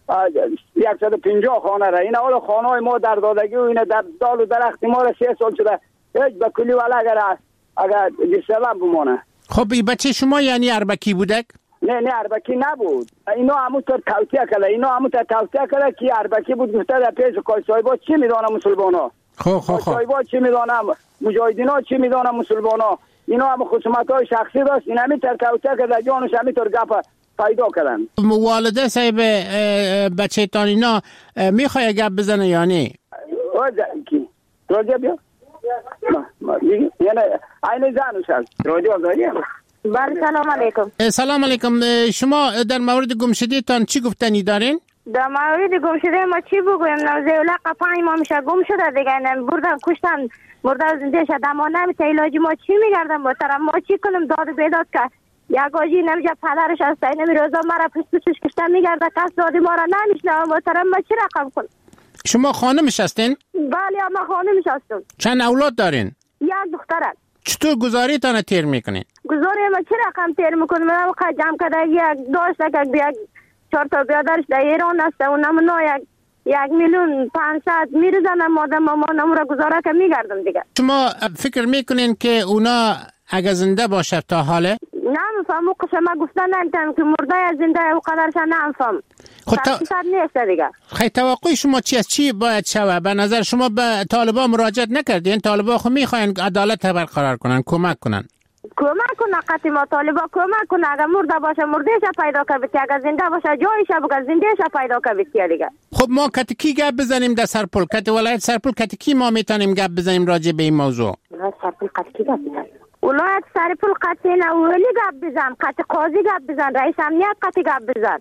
صد و پنجاه خانه را. این اول خانه های ما در دادگی و این در دال و درخت ما را سه سال شده هیچ به کلی ولی اگر اگر جسلم بمانه. خب این بچه شما یعنی اربکی بودک؟ نه نه اربکی نبود. اینا همونطور توصیه کرده، اینا همونطور توصیه کرده که اربکی بود. گفته در پیش کاشایبا چی میدانه مسلمانا؟ خب خب خب کاشایبا چی میدانه؟ مجاهدینا چی میدانه مسلمانا؟ اینا هم خصومت های شخصی داشت. این همینطور توصیه کرده، جانش همینطور گپ پیدا کردن. والده صاحب بچه تان اینا میخواه گپ بزنه یا نه؟ کی؟ راجع بیا. یعنی اینه زنش هست. راجع داری؟ بله سلام علیکم. سلام علیکم. شما در مورد گمشده تان چی گفتنی دارین؟ در مورد گمشده ما چی بگویم؟ نوزیولا قفای ما میشه گم شده دیگه، بردن کشتن مرده زنده شد، اما نمیشه علاجی ما چی میگردن محترم؟ ما چی کنیم؟ داد بیداد که یک آجی نمیشه پدرش هست، این روزا مرا پس پسش کشتن میگرده، کس دادی ما را نمیشنه محترم. ما چی رقم کنیم؟ شما خانمش هستین؟ بله ما خانمش هستم. چند اولاد دارین؟ یک دخترک. چطور گزاری تانه تیر میکنین؟ گزاری ما چی رقم تیر میکنیم؟ من وقت جمع کرده یک داشت که یک چهار تا بیادرش در ایران است، اونم نو یک یک میلیون پانصد میرزنم مادم ما نمورا گزاره که میگردم دیگه. شما فکر میکنین که اونا اگه زنده باشه تا حاله؟ نمیفهم. او قسم ما گفتن نمیتونم که مرده یا زنده او قدرش نمیفهم. خود تا... نیست دیگه. خیلی توقع شما چی است؟ چی باید شوه؟ به نظر شما به طالبان مراجعت نکردین؟ طالبان خود میخواین عدالت برقرار کنن، کمک کنن. کمک کنه قطعی ما طالبا کمک کنه. اگر مرده باشه مردهش پیدا کنه، اگر زنده باشه جایش بگه زندهش پیدا کنه دیگه. خب ما کتکی گپ بزنیم در سرپل، کت ولایت سرپل کتکی ما میتونیم گپ بزنیم راجع به این موضوع؟ ولایت سرپل کتکی گپ بزنیم. ولایت سرپل قطعی نه ولی گپ بزن، قطع قاضی گپ بزن، رئیس امنیت قطعی گپ بزن.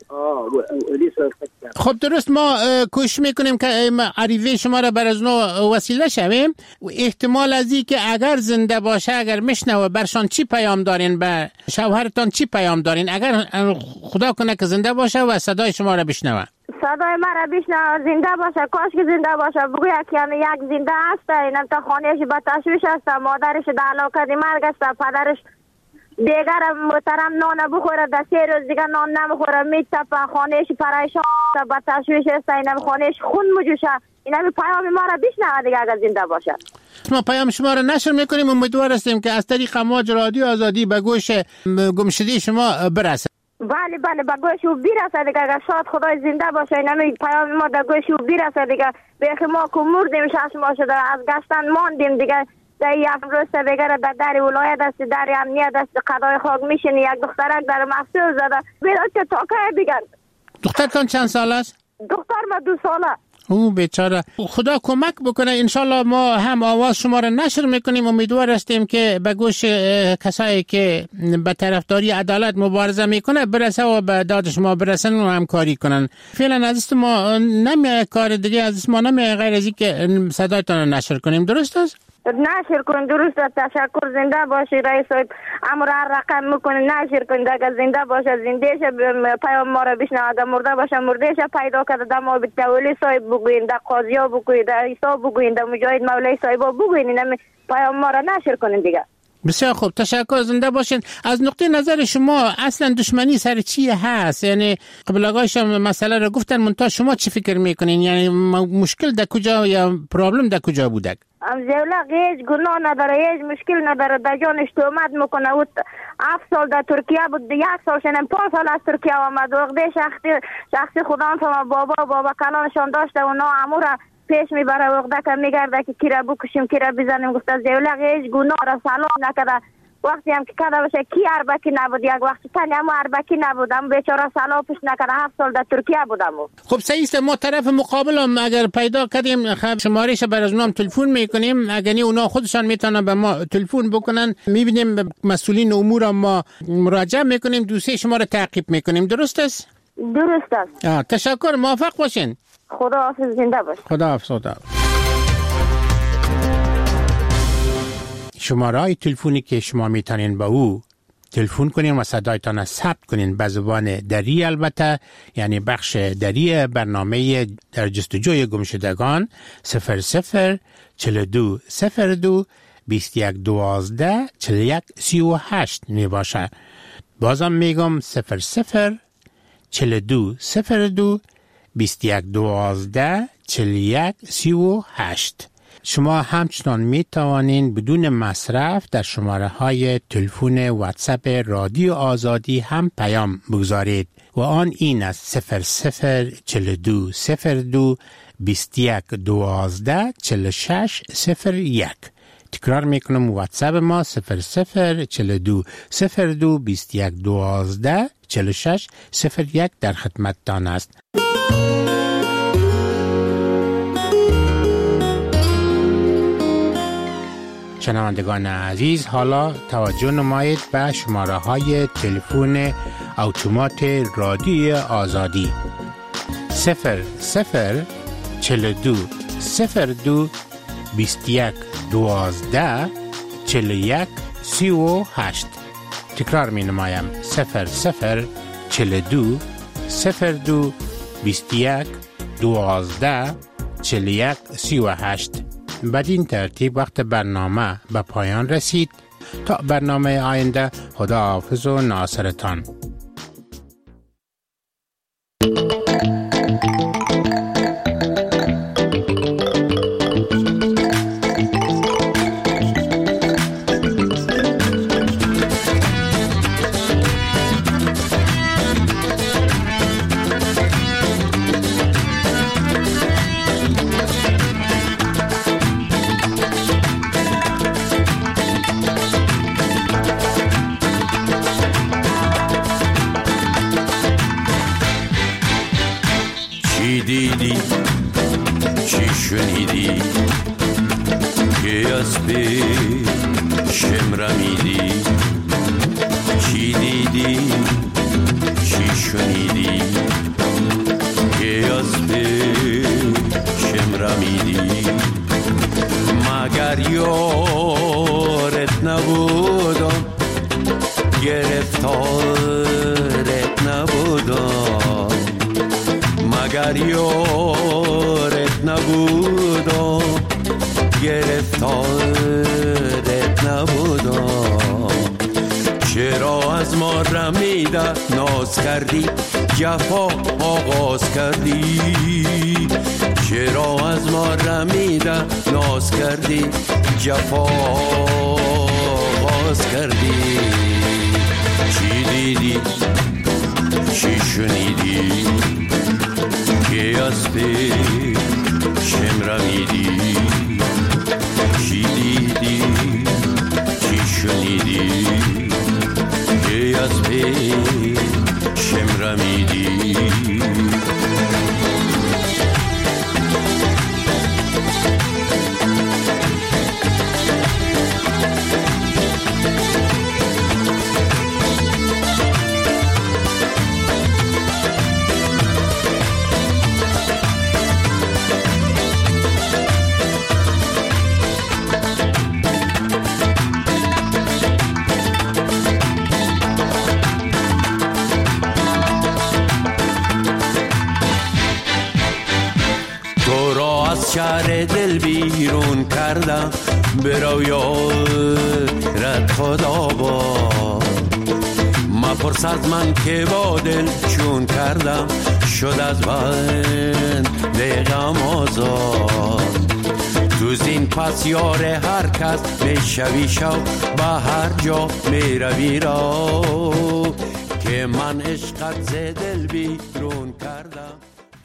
خب درست ما کوشش میکنیم که عریضه شما را بر از نو وسیله شویم. احتمال از این که اگر زنده باشه، اگر میشنوه برشان چی پیام دارین؟ به شوهرتان چی پیام دارین اگر خدا کنه که زنده باشه و صدای شما را بشنوه؟ صدای مرا بشنوه زنده باشه، کاش که زنده باشه. بگوی که یعنی یک زنده هست، اینم تا خانهش با تشویش هست، مادرش در علاقه مرگ است، پدرش دیگر محترم نان بخوره، در سه روز دیگر نان نمیخوره، میتپه، خانهش پریشان است، با تشویش است، اینم خانهش خون مجوشه. اینم پیام ما را بشنوه دیگه اگر زنده باشه. ما پیام شما را نشر میکنیم، امیدوار هستیم که از طریق امواج رادیو آزادی به گوش گمشده شما برسه. بله بله به گوش او برسه دیگه. اگر شاد خدای زنده باشه اینم پیام ما در گوش او برسه دیگه. بیخی ما که مردیم شش ماه شده از گشتن ماندیم دیگه. در یک روز دیگر در در ولایت است، در امنیت است، قضای خاک میشینی. یک دخترک در مفصل زده بیداد که تاکه دیگه. دخترتان چند سال است؟ دختر ما دو ساله. او بیچاره. خدا کمک بکنه. انشالله ما هم آواز شما را نشر میکنیم. امیدوار هستیم که به گوش کسایی که به طرفداری عدالت مبارزه میکنه برسه و به داد شما برسن و همکاری کنن. فعلا از ما نمیه کار دیگه، از ما نمیه غیر از اینکه صدایتان را نشر کنیم. درست است؟ نشر کن. درست است. تشکر. زنده باشی رئیس صاحب. امر هر رقم میکنه نشر کن. اگر زنده باشه زنده شه، پیام ما را بشنو. اگر مرده باشه مرده شه. پیدا کرده در ما تولی صاحب بگوین، در قاضی ها بگوین، در عیسی بگوین، در مجاهد مولای صاحب ها بگوین. این پیام ما را نشر کنین دیگه. بسیار خوب. تشکر. زنده باشین. از نقطه نظر شما اصلا دشمنی سر چی هست؟ یعنی قبل آقایش مسئله را گفتن، منتها شما چی فکر میکنین؟ یعنی مشکل در کجا یا پرابلم در کجا بوده؟ زیولق هیچ گناه نداره، هیچ مشکل نداره. در جانش تهمت میکنه. او هفت سال در ترکیه بود، یک سال شنم پنج سال از ترکیه آمد. وقتی شخصی شخصی خدا هم بابا بابا کلانشان داشته و نا امورا پیش میبره. وقتی که میگرده که کی را بکشیم کی را بزنیم، گفته زیولق هیچ گناه را سلام نکرده. وقتی هم که کده باشه کی اربکی نبود، یک وقتی تنی هم اربکی نبودم، بیچاره سلام پیش نکرده. هفت سال در ترکیه بودم. خب سعیست ما طرف مقابل هم اگر پیدا کردیم خب شمارش بر از اونام تلفن میکنیم. اگر نی اونا خودشان میتونن به ما تلفن بکنن، میبینیم مسئولین امور ما مراجعه میکنیم، دوسیه شما رو تعقیب میکنیم. درست است؟ درست است. تشکر. موفق باشین. خدا حافظ. زنده باش. خدا حافظ. خدا. شماره های تلفنی که شما میتونین با او تلفن کنین و صدایتان را ثبت کنین به زبان دری، البته یعنی بخش دری برنامه در جستجوی گمشدگان صفر صفر چهل دو صفر دو بیست یک دوازده چهل یک سی و هشت می باشه. بازم میگم صفر صفر چهل دو صفر دو بیست یک دوازده چهل یک سی و هشت. شما همچنان می توانین بدون مصرف در شماره های تلفن واتساپ رادیو آزادی هم پیام بگذارید و آن این است: صفر صفر چهل دو صفر دو بیست یک دوازده چهل شش صفر یک. تکرار میکنم، واتساپ ما صفر صفر چهل دو صفر دو بیست یک دوازده چهل شش صفر یک در خدمت تان است. شنوندگان عزیز، حالا توجه نمایید به شماره های تلفن اتومات رادیو آزادی صفر صفر چهل دو صفر دو بیست یک دوازده چهل یک سی و هشت. تکرار می نمایم: صفر صفر چهل دو صفر دو بیست یک دوازده چهل یک سی و هشت. بدین ترتیب وقت برنامه به پایان رسید. تا برنامه آینده، خدا حافظ و ناصرتان. جفا آغاز کردی، چرا از ما رمیده ناز کردی، جفا آغاز کردی. چی دیدی چی شنیدی که از پیشم رمیدی، چی دیدی چی شنیدی که از پیشم رمیدی. از شهر دل بیرون کردم، برو یارت خدا باد. مپرس از من که با دل چون کردم، شد از بند دیگم آزاد. تو زین پس یار هر کس میشوی شو، به هر جا میروی را که من عشقت ز دل بیرون کردم.